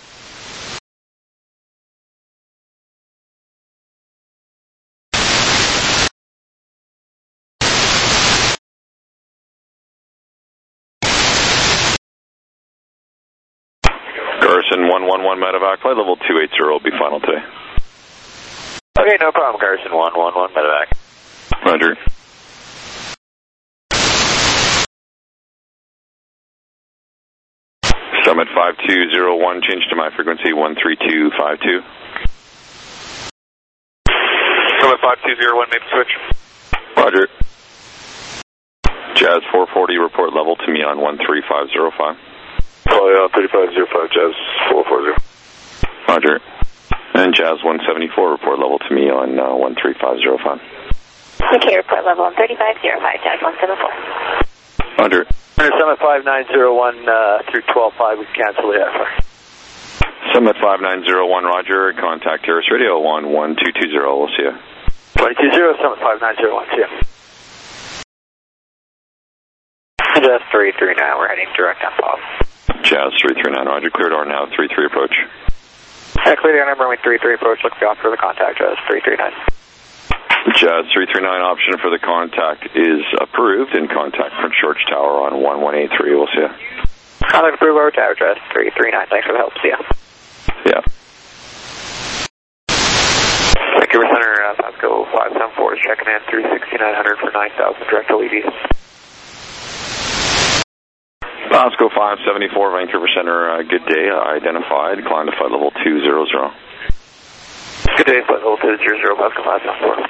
Carson 111 medevac, flight level 280 will be final today. Okay, no problem, Carson 111 medevac. Roger. Summit 5201, change to my frequency 13252. Summit 5201, maybe switch. Roger. Jazz 440, report level to me on 13505. Oh yeah, 3505, Jazz 440. Roger. And Jazz 174, report level to me on 13505. Okay, report level on 3505, Jazz 174. Roger. Summit 5901 through 12.5, we cancel the IFR. Summit 5901, Roger. Contact Terrace Radio on 1220, we'll see you. 220, Summit 5901, see you. Jazz 339, we're heading direct on Bob. Jazz 339, Roger. Cleared R now, 33 approach. Cleared R number 33 approach, look for the operator of the contact, Jazz 339. Jazz 339 option for the contact is approved, and contact Prince George Tower on 1183. We'll see you. Contact approved over Tower, Jazz 339. Thanks for the help. See ya. Yeah. Vancouver Center, Pasco 574 is checking in through 6900 for 9000 direct to LEDs. Pasco 574, Vancouver Center, good day, identified, climb to flight level 200. Good day, flight level 200, Pasco 574.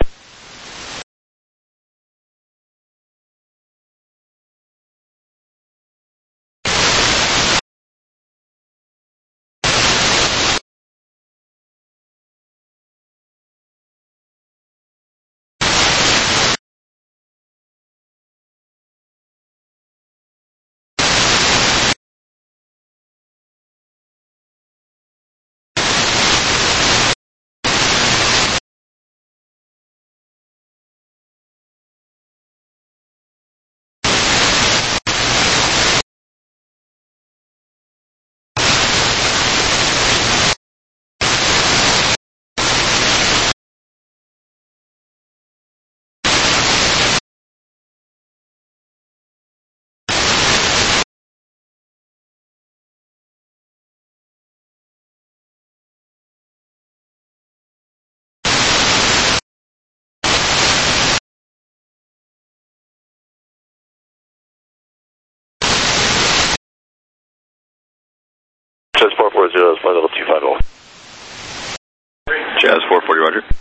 Jazz 440 is flight level 250. Jazz 440, roger.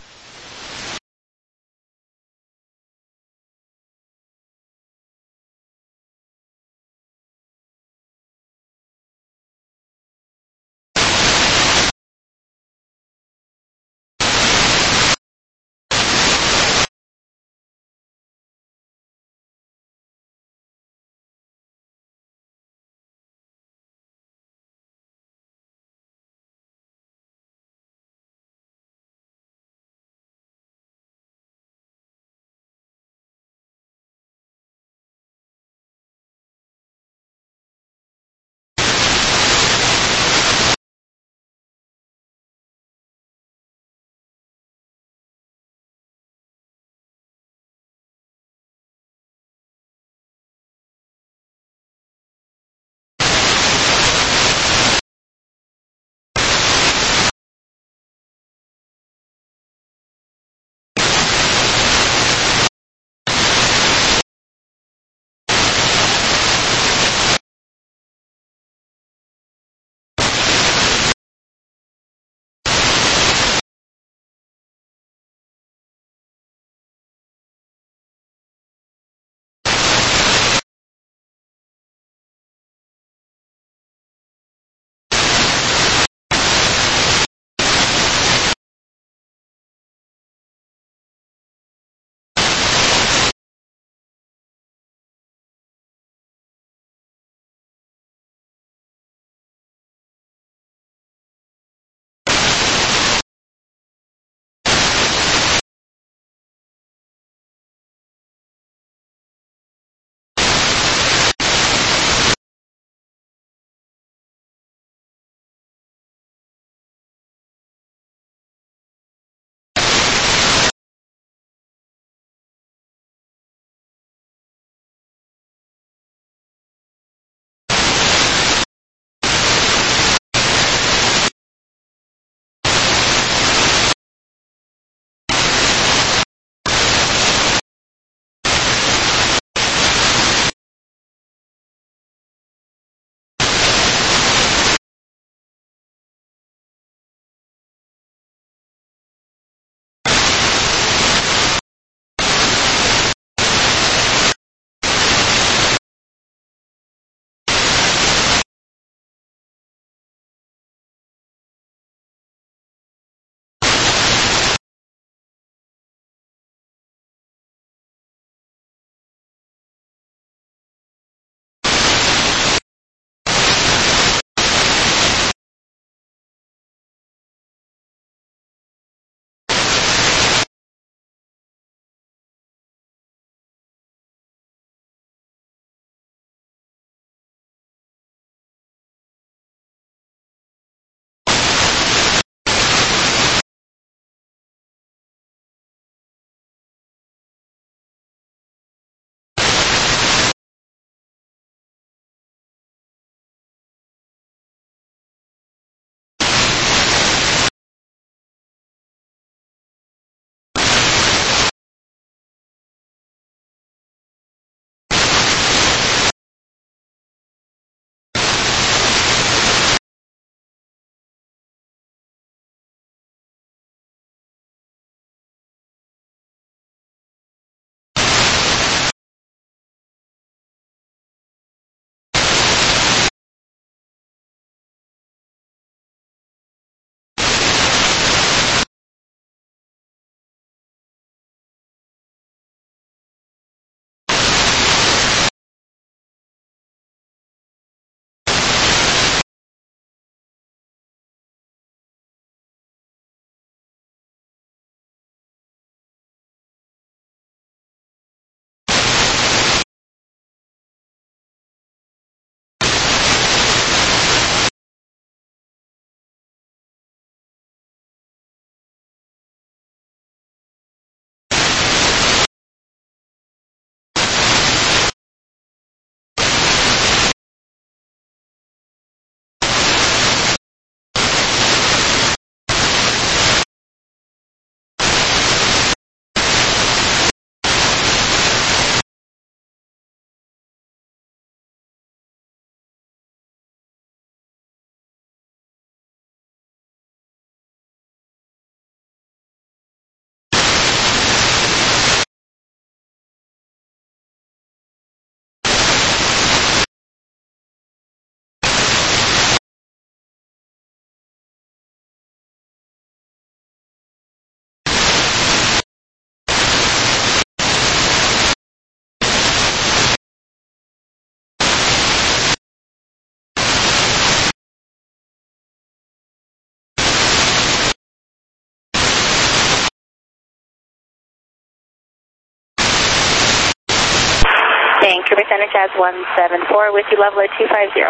Center Jazz 174 with you, level at 250.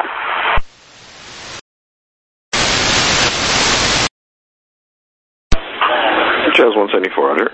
Jazz 174, under.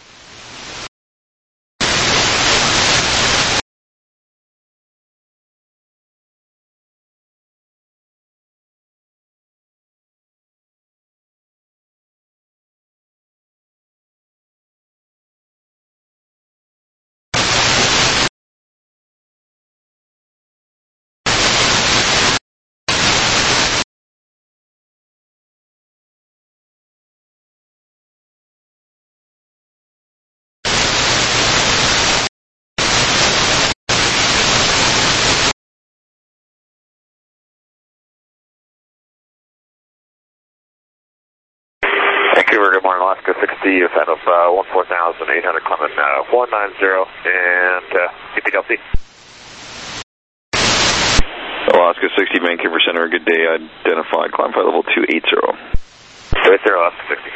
Vancouver, good morning, Alaska 60, out of 14,800, Clement 190, and keep LC. Alaska 60, Vancouver Center, good day, identified, climb flight level 280. 280, Alaska 60.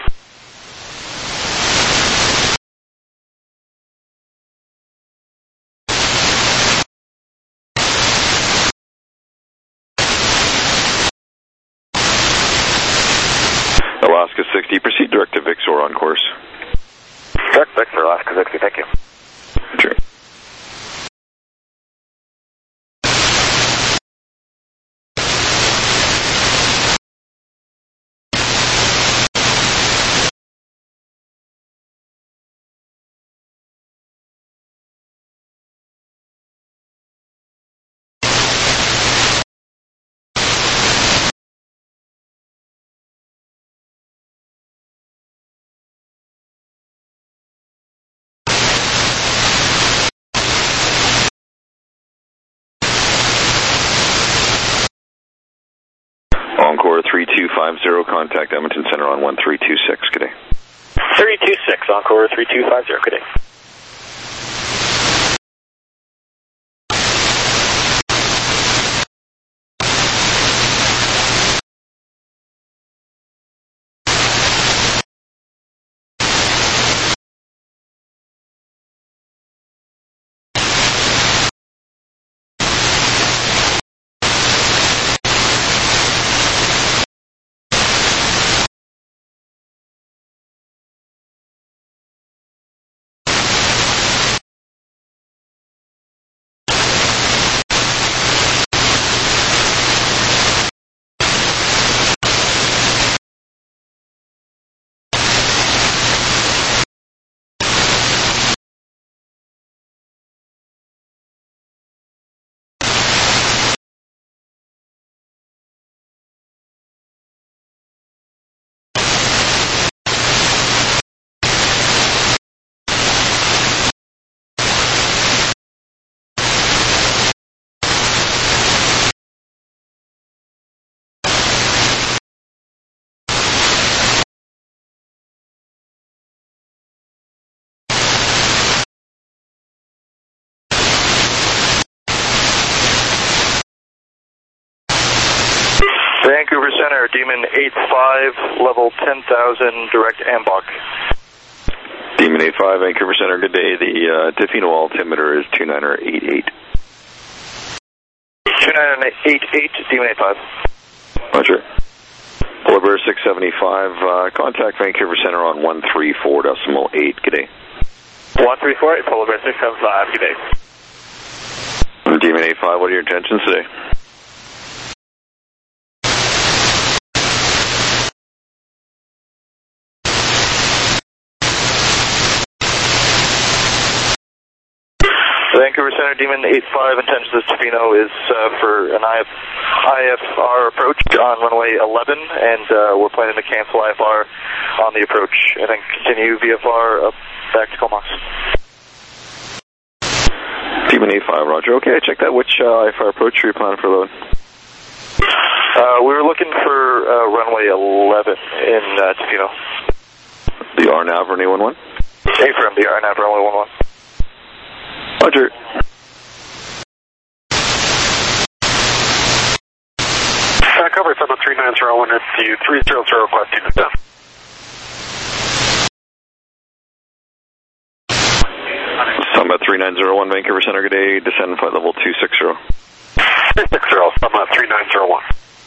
Alaska 60, proceed direct to Vixor on course. Direct Vixor, Alaska 60, thank you. Sure. Encore 3250, contact Edmonton Center on 1326, good day. 326, Encore 3250, good day. Vancouver Center, Demon 85, level 10,000, direct Ambach. Demon 85, Vancouver Center, good day. The Tofino altimeter is 2988. 2988, Demon 85. Roger. Polar Bear 675, contact Vancouver Center on 134.8, good day. 1348, Polar Bear 675, good day. Demon 85, what are your intentions today? Vancouver Center, Demon 85, intentions of Tofino is for an IFR approach on runway 11, and we're planning to cancel IFR on the approach and then continue VFR up back to Comox. Demon 85, roger. Okay, check that. Which IFR approach are you planning for load? We were looking for runway 11 in Tofino. The RNAV runway 11? Affirm, the RNAV runway 11. Roger. Cover from 3901 at the 300 request to the Summit 3901 Vancouver Center, good day. Descend flight level 260. 260, Summit 3901.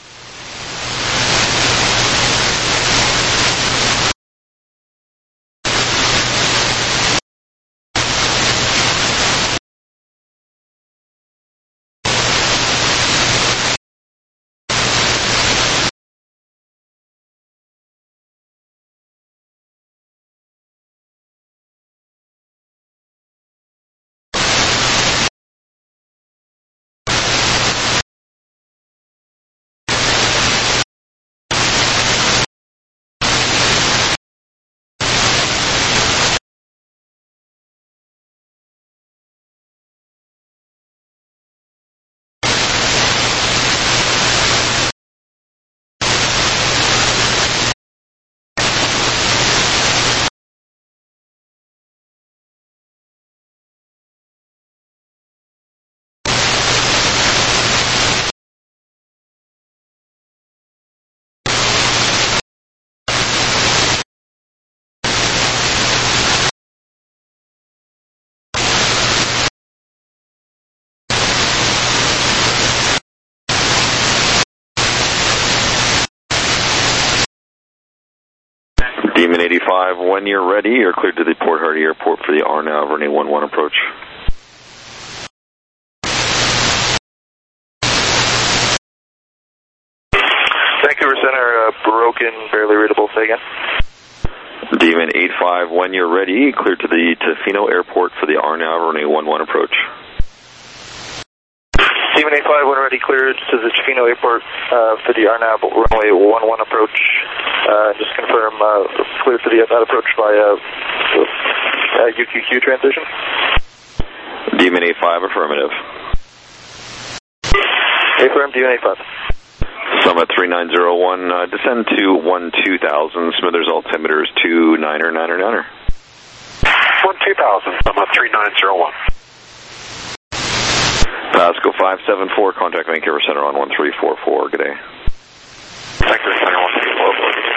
Demon 85, when you're ready, you're cleared to the Port Hardy Airport for the RNAV runway 11 approach. Vancouver Center, broken, barely readable. Say again. Demon 85, when you're ready, cleared to the Tofino Airport for the RNAV runway 11 approach. Demon 85, when ready, cleared to the Tofino Airport for the RNAV runway 11 approach. Just confirm, cleared for that approach by UQQ transition. Demon 85, affirmative. Affirm, Demon 85. Summit 3901, descend to 12,000, Smithers altimeter is 29er. 12,000, Summit 3901. Pasco 574, contact Vancouver Center on 1344, good day. Vancouver Center 1344.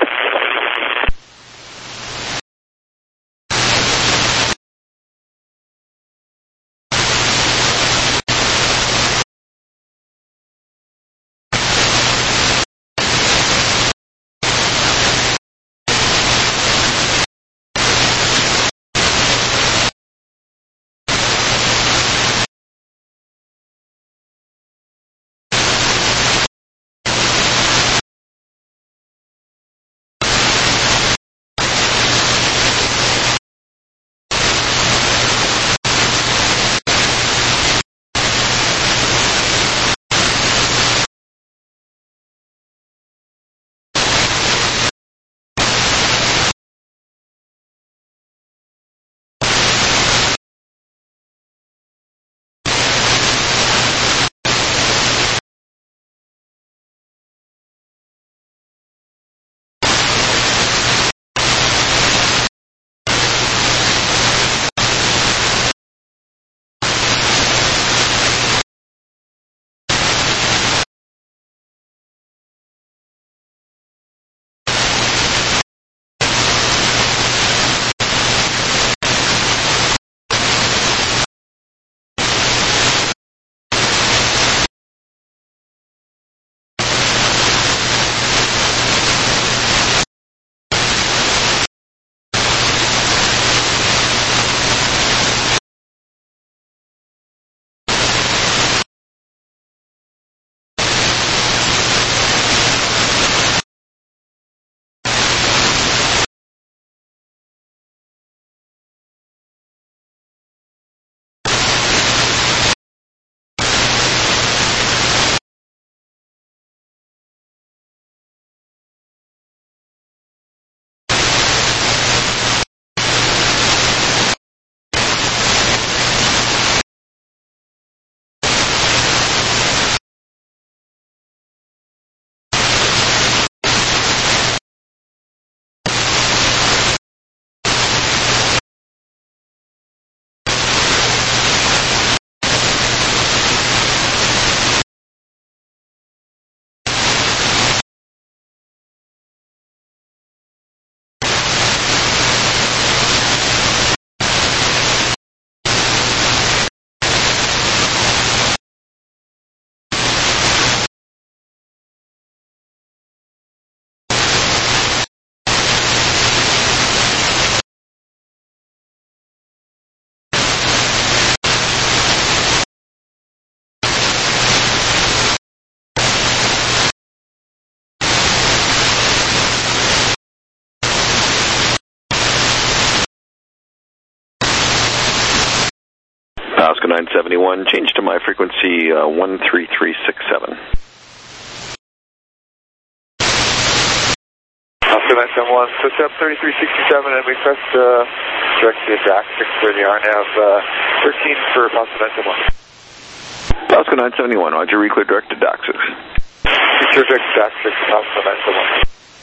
971, change to my frequency 13367. Oscar 971, switch up 3367 and request direct to DAC 6 for the RNAV 13 for Oscar 971. Oscar 971, Roger, reclear direct to DAC 6. Direct to DAC 6, Oscar 971.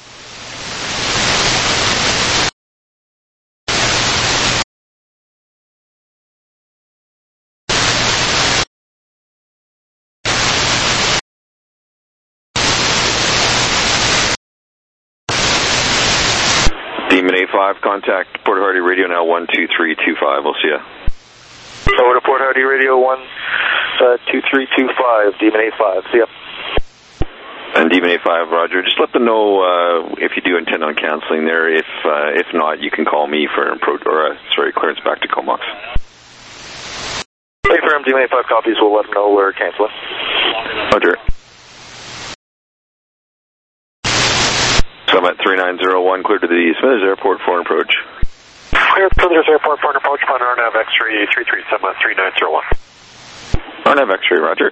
Demon A5, contact Port Hardy Radio now 12325. We'll see ya. Over to Port Hardy Radio 12325, Demon A5. See ya. And Demon A5, Roger. Just let them know if you do intend on canceling there. If not, you can call me for clearance back to Comox. Hey, firm, Demon A5 copies. We'll let them know we're canceling. Roger. Summit 3901, clear to the Smithers Airport for approach. Clear to Smithers Airport for an approach on RNAV X-ray 337 3901. RNAV X-ray, Roger.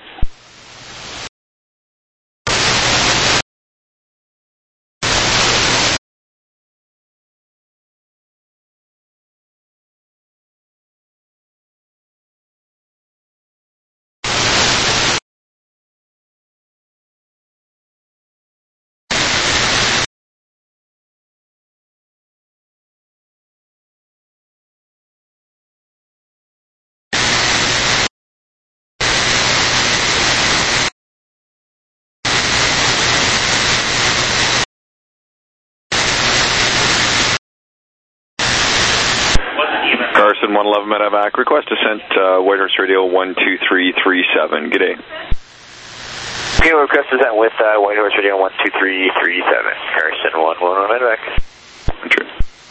Carson 111 Medevac, request descent Whitehorse Radio 12337. G'day. Okay, request descent with Whitehorse Radio 12337. Carson 111 Medevac. True.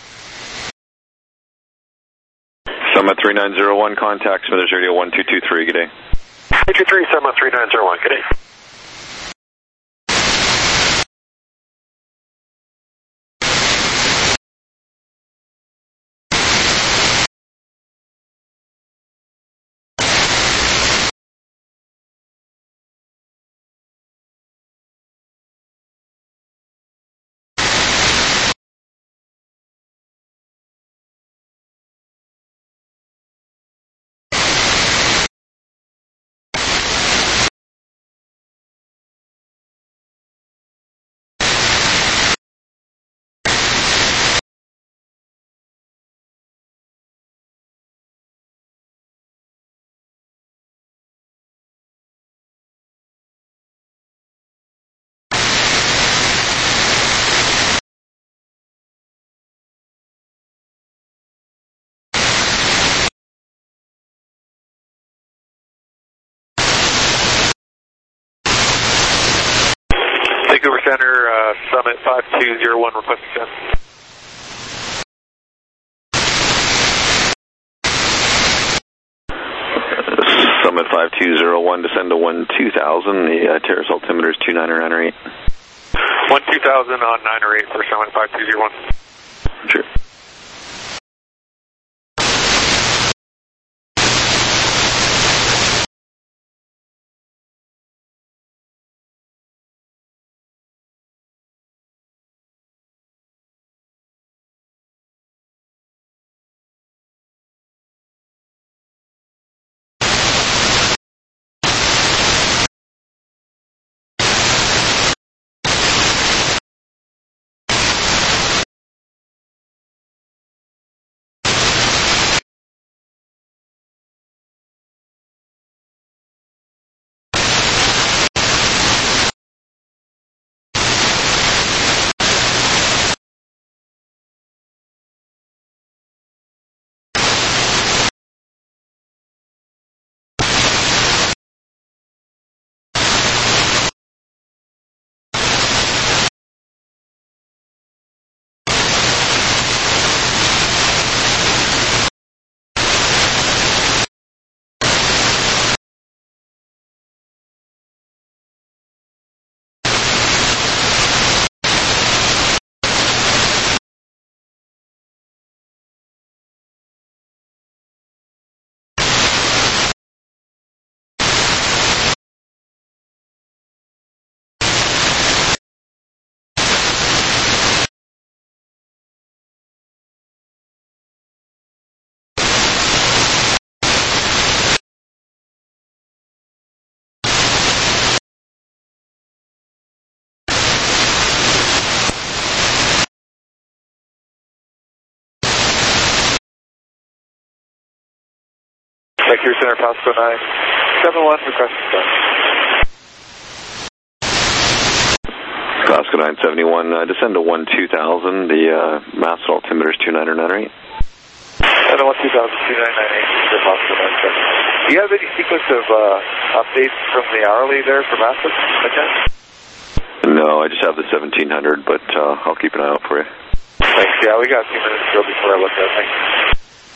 Summit 3901, contact Smithers Radio 1223. G'day. 823 Summit 3901. G'day. Vancouver Center, Summit 5201, request descent. Summit 5201, descend to 12000. The Terrace altimeter is 2998. 12000 on 908 for Summit 5201. Sure. Vancouver Center, Pasco 971, request to descend. Glasgow 971, descend to 12000. The mass altimeter is 2998. And 12000, 2998, for Pasco 971. Do you have any sequence of updates from the hourly there for Masses, by chance? No, I just have the 1700, but I'll keep an eye out for you. Thanks. Yeah, we got a few minutes to go before I look at it. Thanks.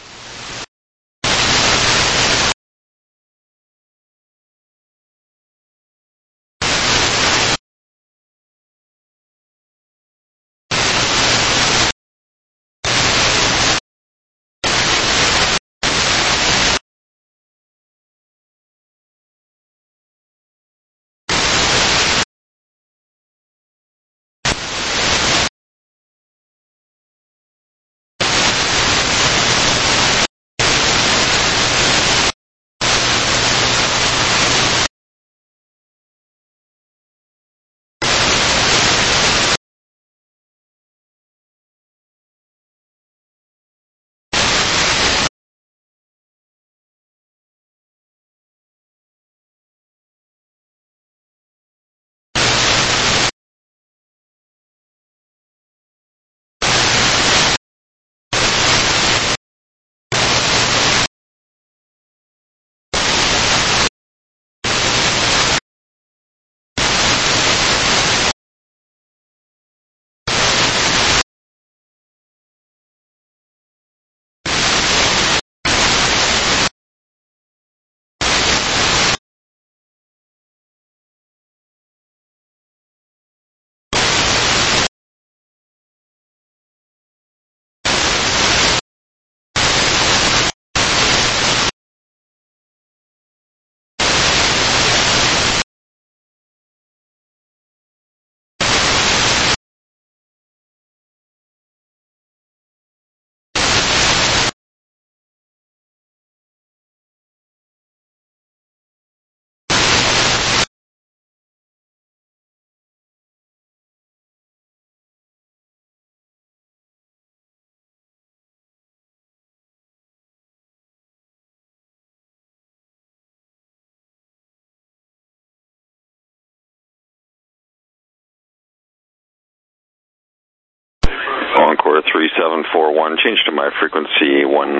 Encore 3741, change to my frequency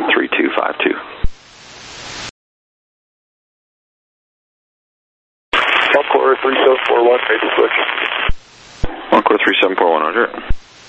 13252. Encore 3741, major switch. Encore 3741, Roger.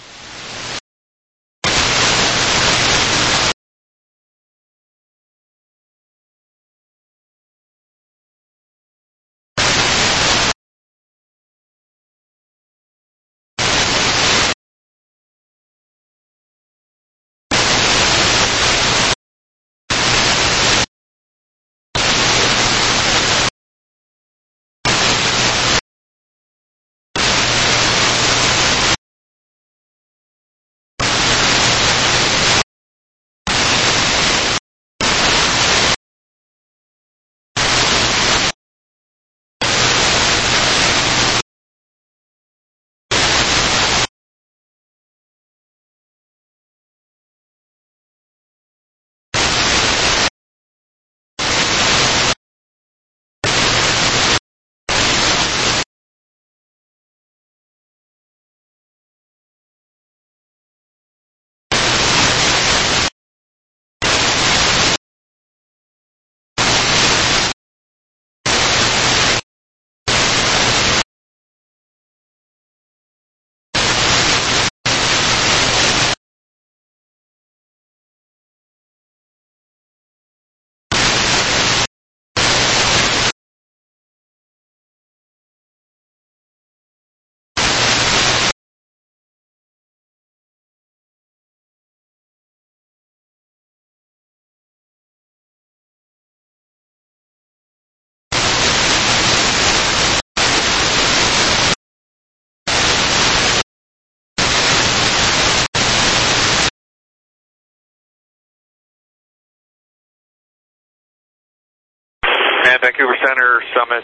And Vancouver Center, Summit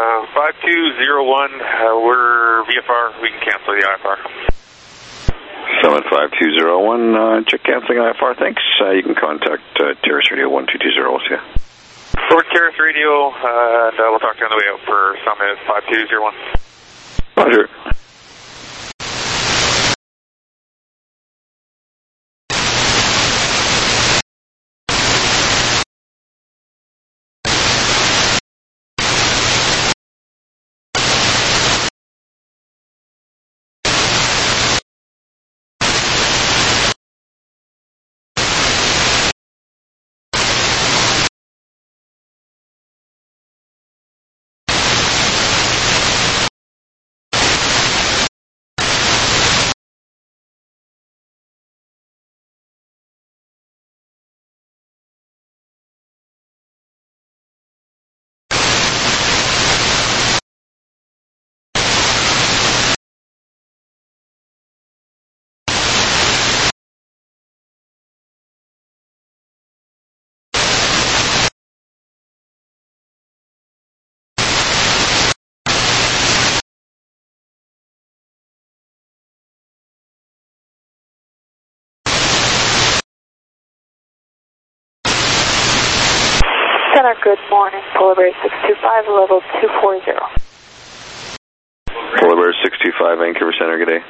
5201, we're VFR, we can cancel the IFR. Summit 5201, check canceling IFR, thanks. You can contact Terrace Radio 1220 with you. Fort Terrace Radio, and we'll talk to you on the way out for Summit 5201. Roger. Center, good morning. Polar Bear 625, level 240. Polar Bear 625, Vancouver Center, good day.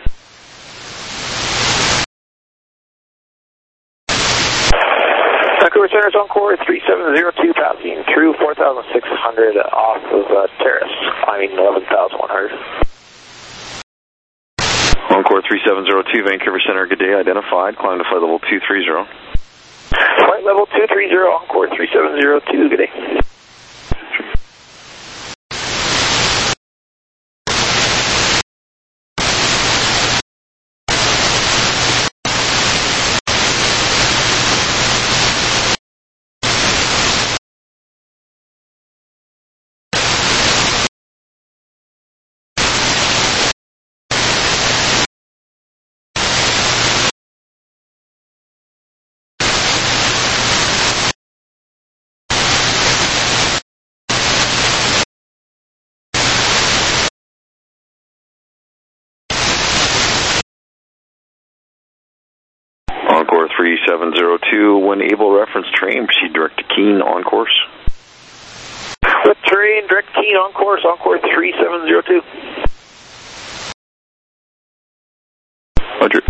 Vancouver Center's Encore 3702, passing through 4,600 off of Terrace, climbing 11,100. Encore 3702, Vancouver Center, good day, identified, climb to flight level 230. Flight level 230, Encore 3702, good day. Encore 3702, when able, reference train, proceed direct to Keene, on course. With terrain, direct Keene, on course, Encore 3702. Roger.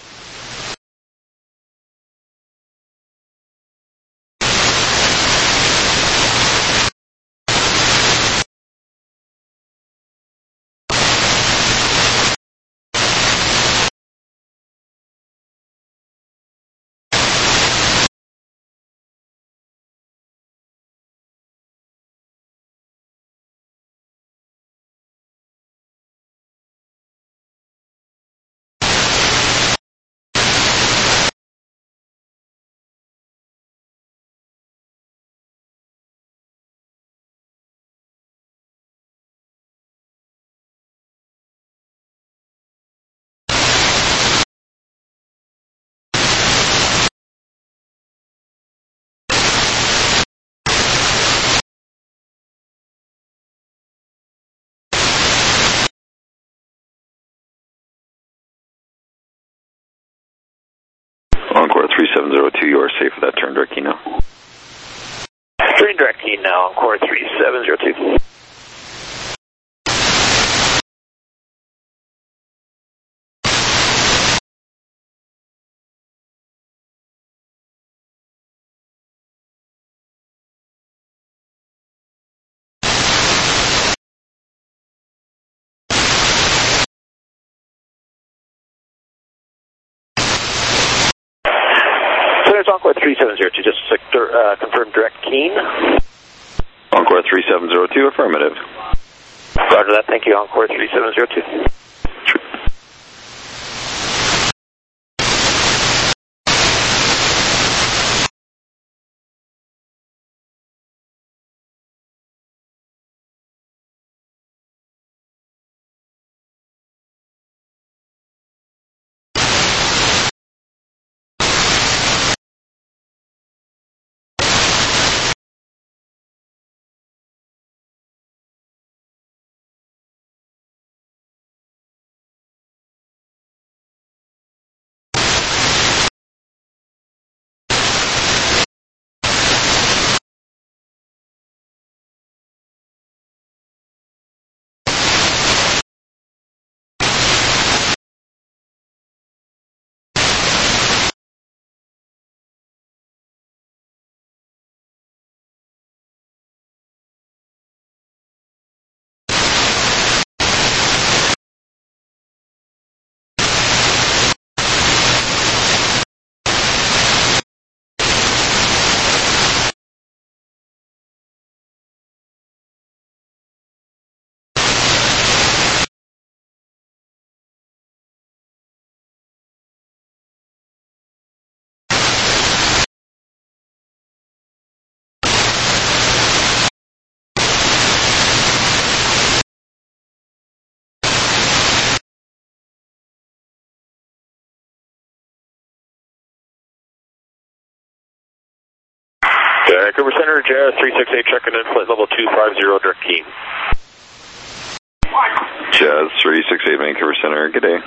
Encore 3702, you are safe with that turn direct Keene now. Turn direct Keene now, Encore 3702. Center's Encore 3702, just confirm direct Keene. Encore 3702, affirmative. Roger that, thank you, Encore 3702. Vancouver Center, Jazz 368, checking in, flight level 250, direct Keene. Jazz 368, Vancouver Center, good day.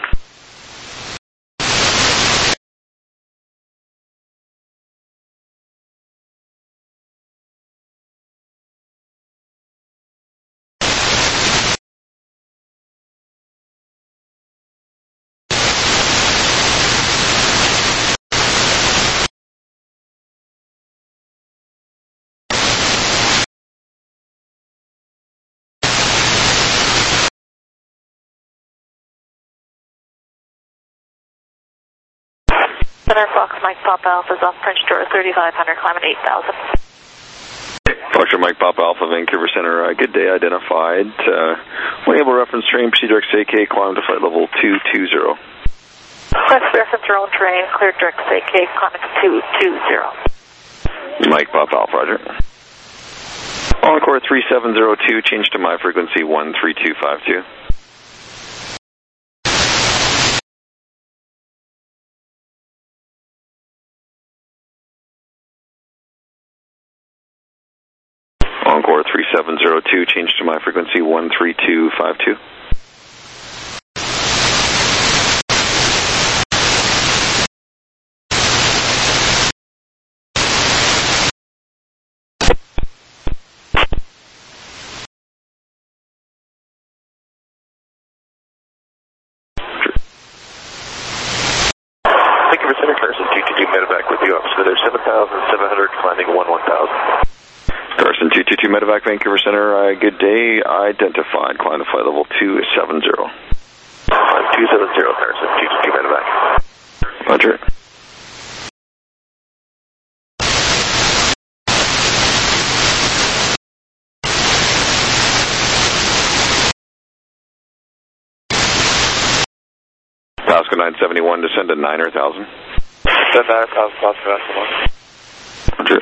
Center Fox Mike Papa Alpha is off French door 3500, climbing 8000. Foxtrot Mike Papa Alpha, Vancouver Center, good day, identified. Enable reference terrain, proceed direct AK, climb to flight level 220. Request reference your own terrain, clear direct AK, climbing to 220. Mike Papa Alpha, roger. Encore 3702, change to my frequency 13252. Encore 3702, change to my frequency 13252. Vancouver Center, Carson 222, medevac with you, officer there, 7,700, climbing 11,000. Carson 222 Medevac, Vancouver Center, good day, identified, climb to flight level 270. 270, Carson 222 Medevac. Roger. Pasco 971, descend to 9,000. Descend 9,000, Pasco 971. Roger.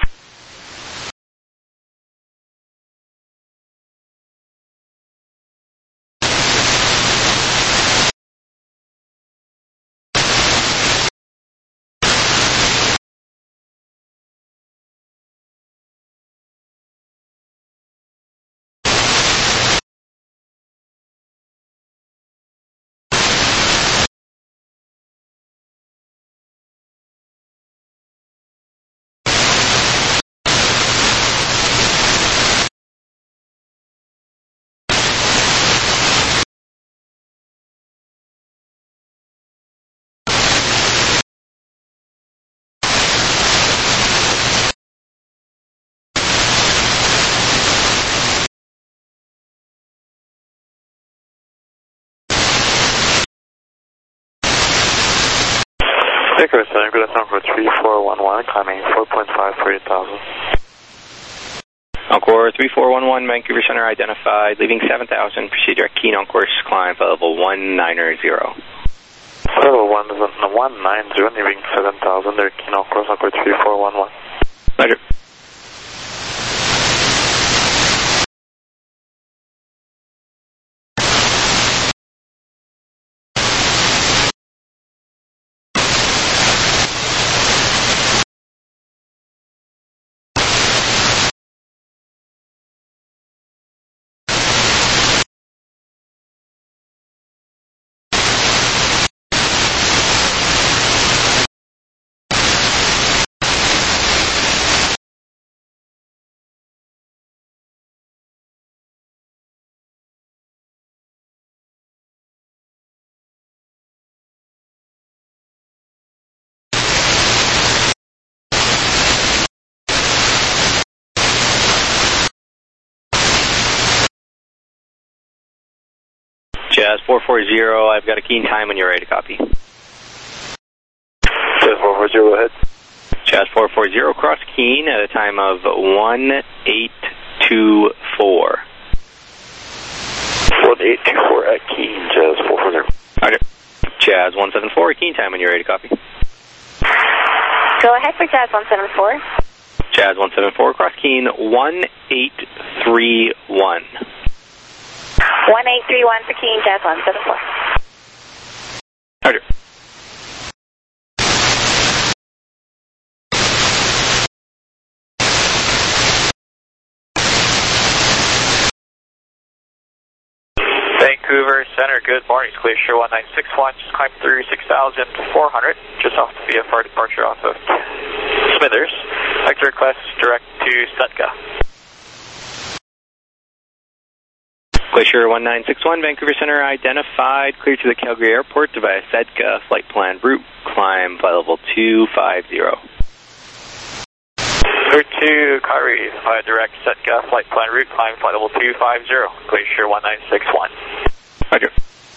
Vancouver Center, good afternoon, for 3411, climbing 4.5 for 8,000. Encore 3411, Vancouver Center, identified, leaving 7,000, proceed direct Keene on course, climb for level 190. Level 190, leaving 7,000, there, Keene on course, encore 3411. Roger. Jazz 440, I've got a Keene time when you're ready to copy. Jazz 440, go ahead. Jazz 440, cross Keene at a time of 1824. 1824 at Keene, Jazz 440. Okay. Jazz 174, Keene time when you're ready to copy. Go ahead for Jazz 174. Jazz 174, cross Keene 1831. 1831 for Keene, Jazz 174. Roger. Vancouver Center, good morning. It's Glacier 1961, just climbed through 6,400, just off the VFR departure off of Smithers. I'd like to request direct to Sitka. Glacier 1961, Vancouver Center identified, clear to the Calgary Airport via Sitka, flight plan route, climb flight level 250. Clear to Calgary via direct Sitka, flight plan route, climb flight level 250, Glacier 1961. Roger.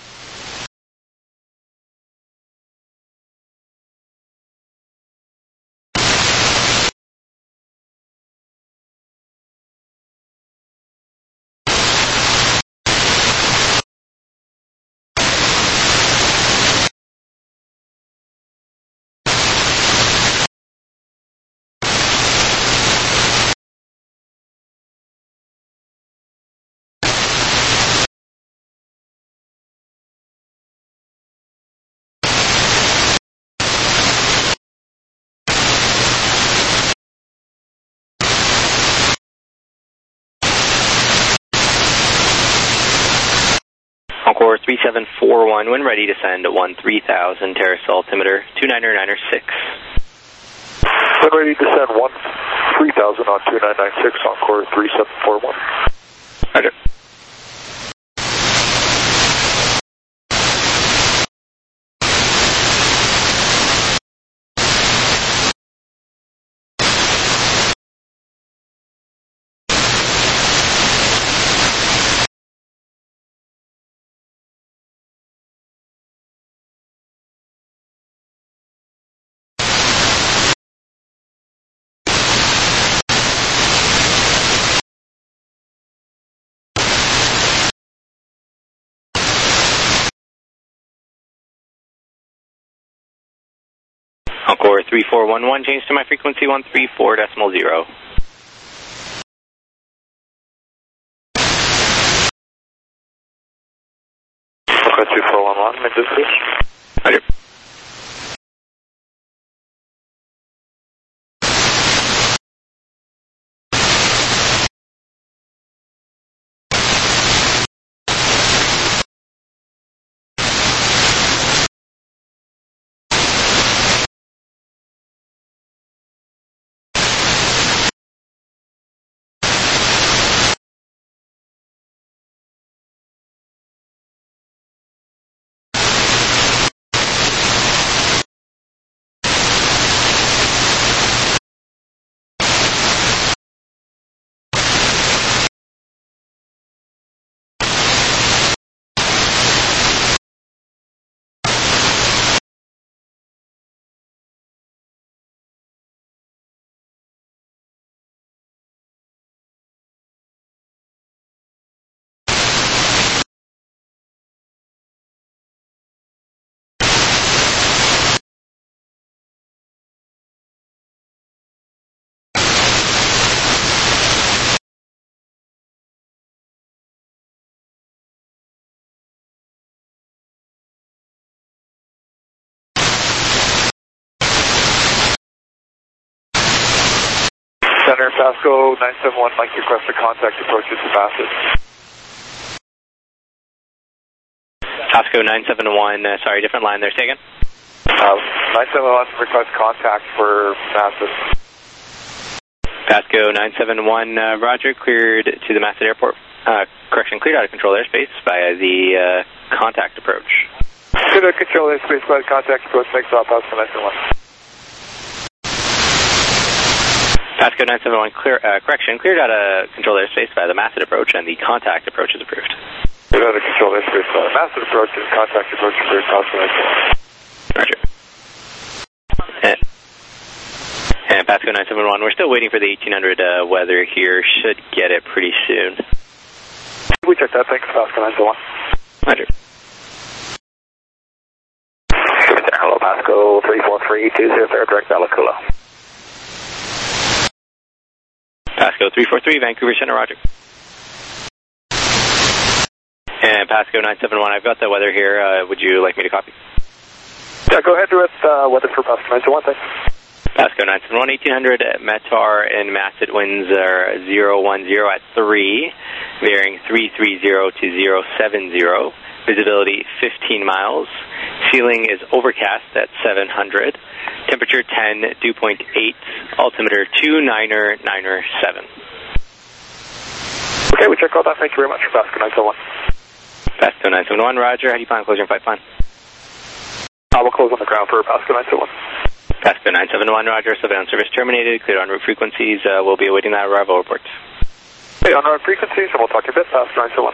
Encore 3741, when ready to send at 13,000, terrace altimeter 29906. When ready to send 13,000 on 2996, Encore 3741. Roger. Encore 3411, change to my frequency 134.0. Okay, 2411, mid please. Roger. Center, Pasco 971, like to request a contact approaches to Bassett. Pasco 971, sorry, different line there, say again? 971, request contact for Bassett. Pasco 971, roger, cleared to the Masset Airport, correction, cleared out of control airspace via the contact approach. Cleared out of control airspace by the contact approach, next stop, Pasco 971. Pasco 971, correction, cleared out of control airspace by the Masset approach, and the contact approach is approved. Cleared out of control airspace by the Masset approach and contact approach is approved, Pasco 971. Roger. And Pasco 971, we're still waiting for the 1800 weather here. Should get it pretty soon. We check that, thanks, Pasco 971. Roger. Hello, Pasco 34320, direct Alakula. Pasco 343, Vancouver Center, roger. And Pasco 971, I've got the weather here. Would you like me to copy? Yeah, go ahead with weather for Pasco 971, thanks. Pasco 971, 1800 at Metar and Masset winds are 010 at 3, varying 330 to 070. Visibility 15 miles. Ceiling is overcast at 700. Temperature 10, dew point 8. Altimeter 29997. Okay, we check all that. Thank you very much for Pasco 971. Pasco 971, Roger. How do you plan on closing your flight plan? We'll close on the ground for Pasco 971. Pasco 971, Roger. Surveillance service terminated. Cleared en route frequencies. We'll be awaiting that arrival report. Okay, en route frequencies, and we'll talk to you a bit. Pasco 971.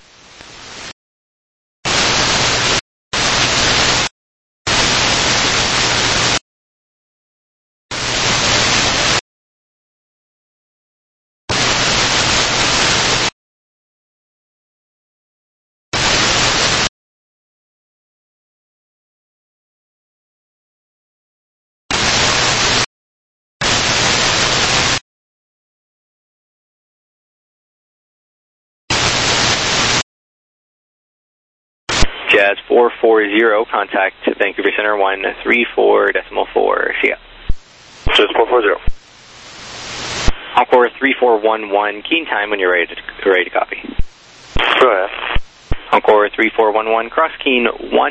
Jazz 440, contact Vancouver Center 134.4. See ya. Jazz 440. Encore 3411, keen time when you're ready to copy. Go ahead. Encore 3411, cross keen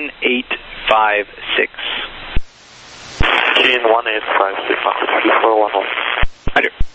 1856. Keen 1856, 3411. Roger.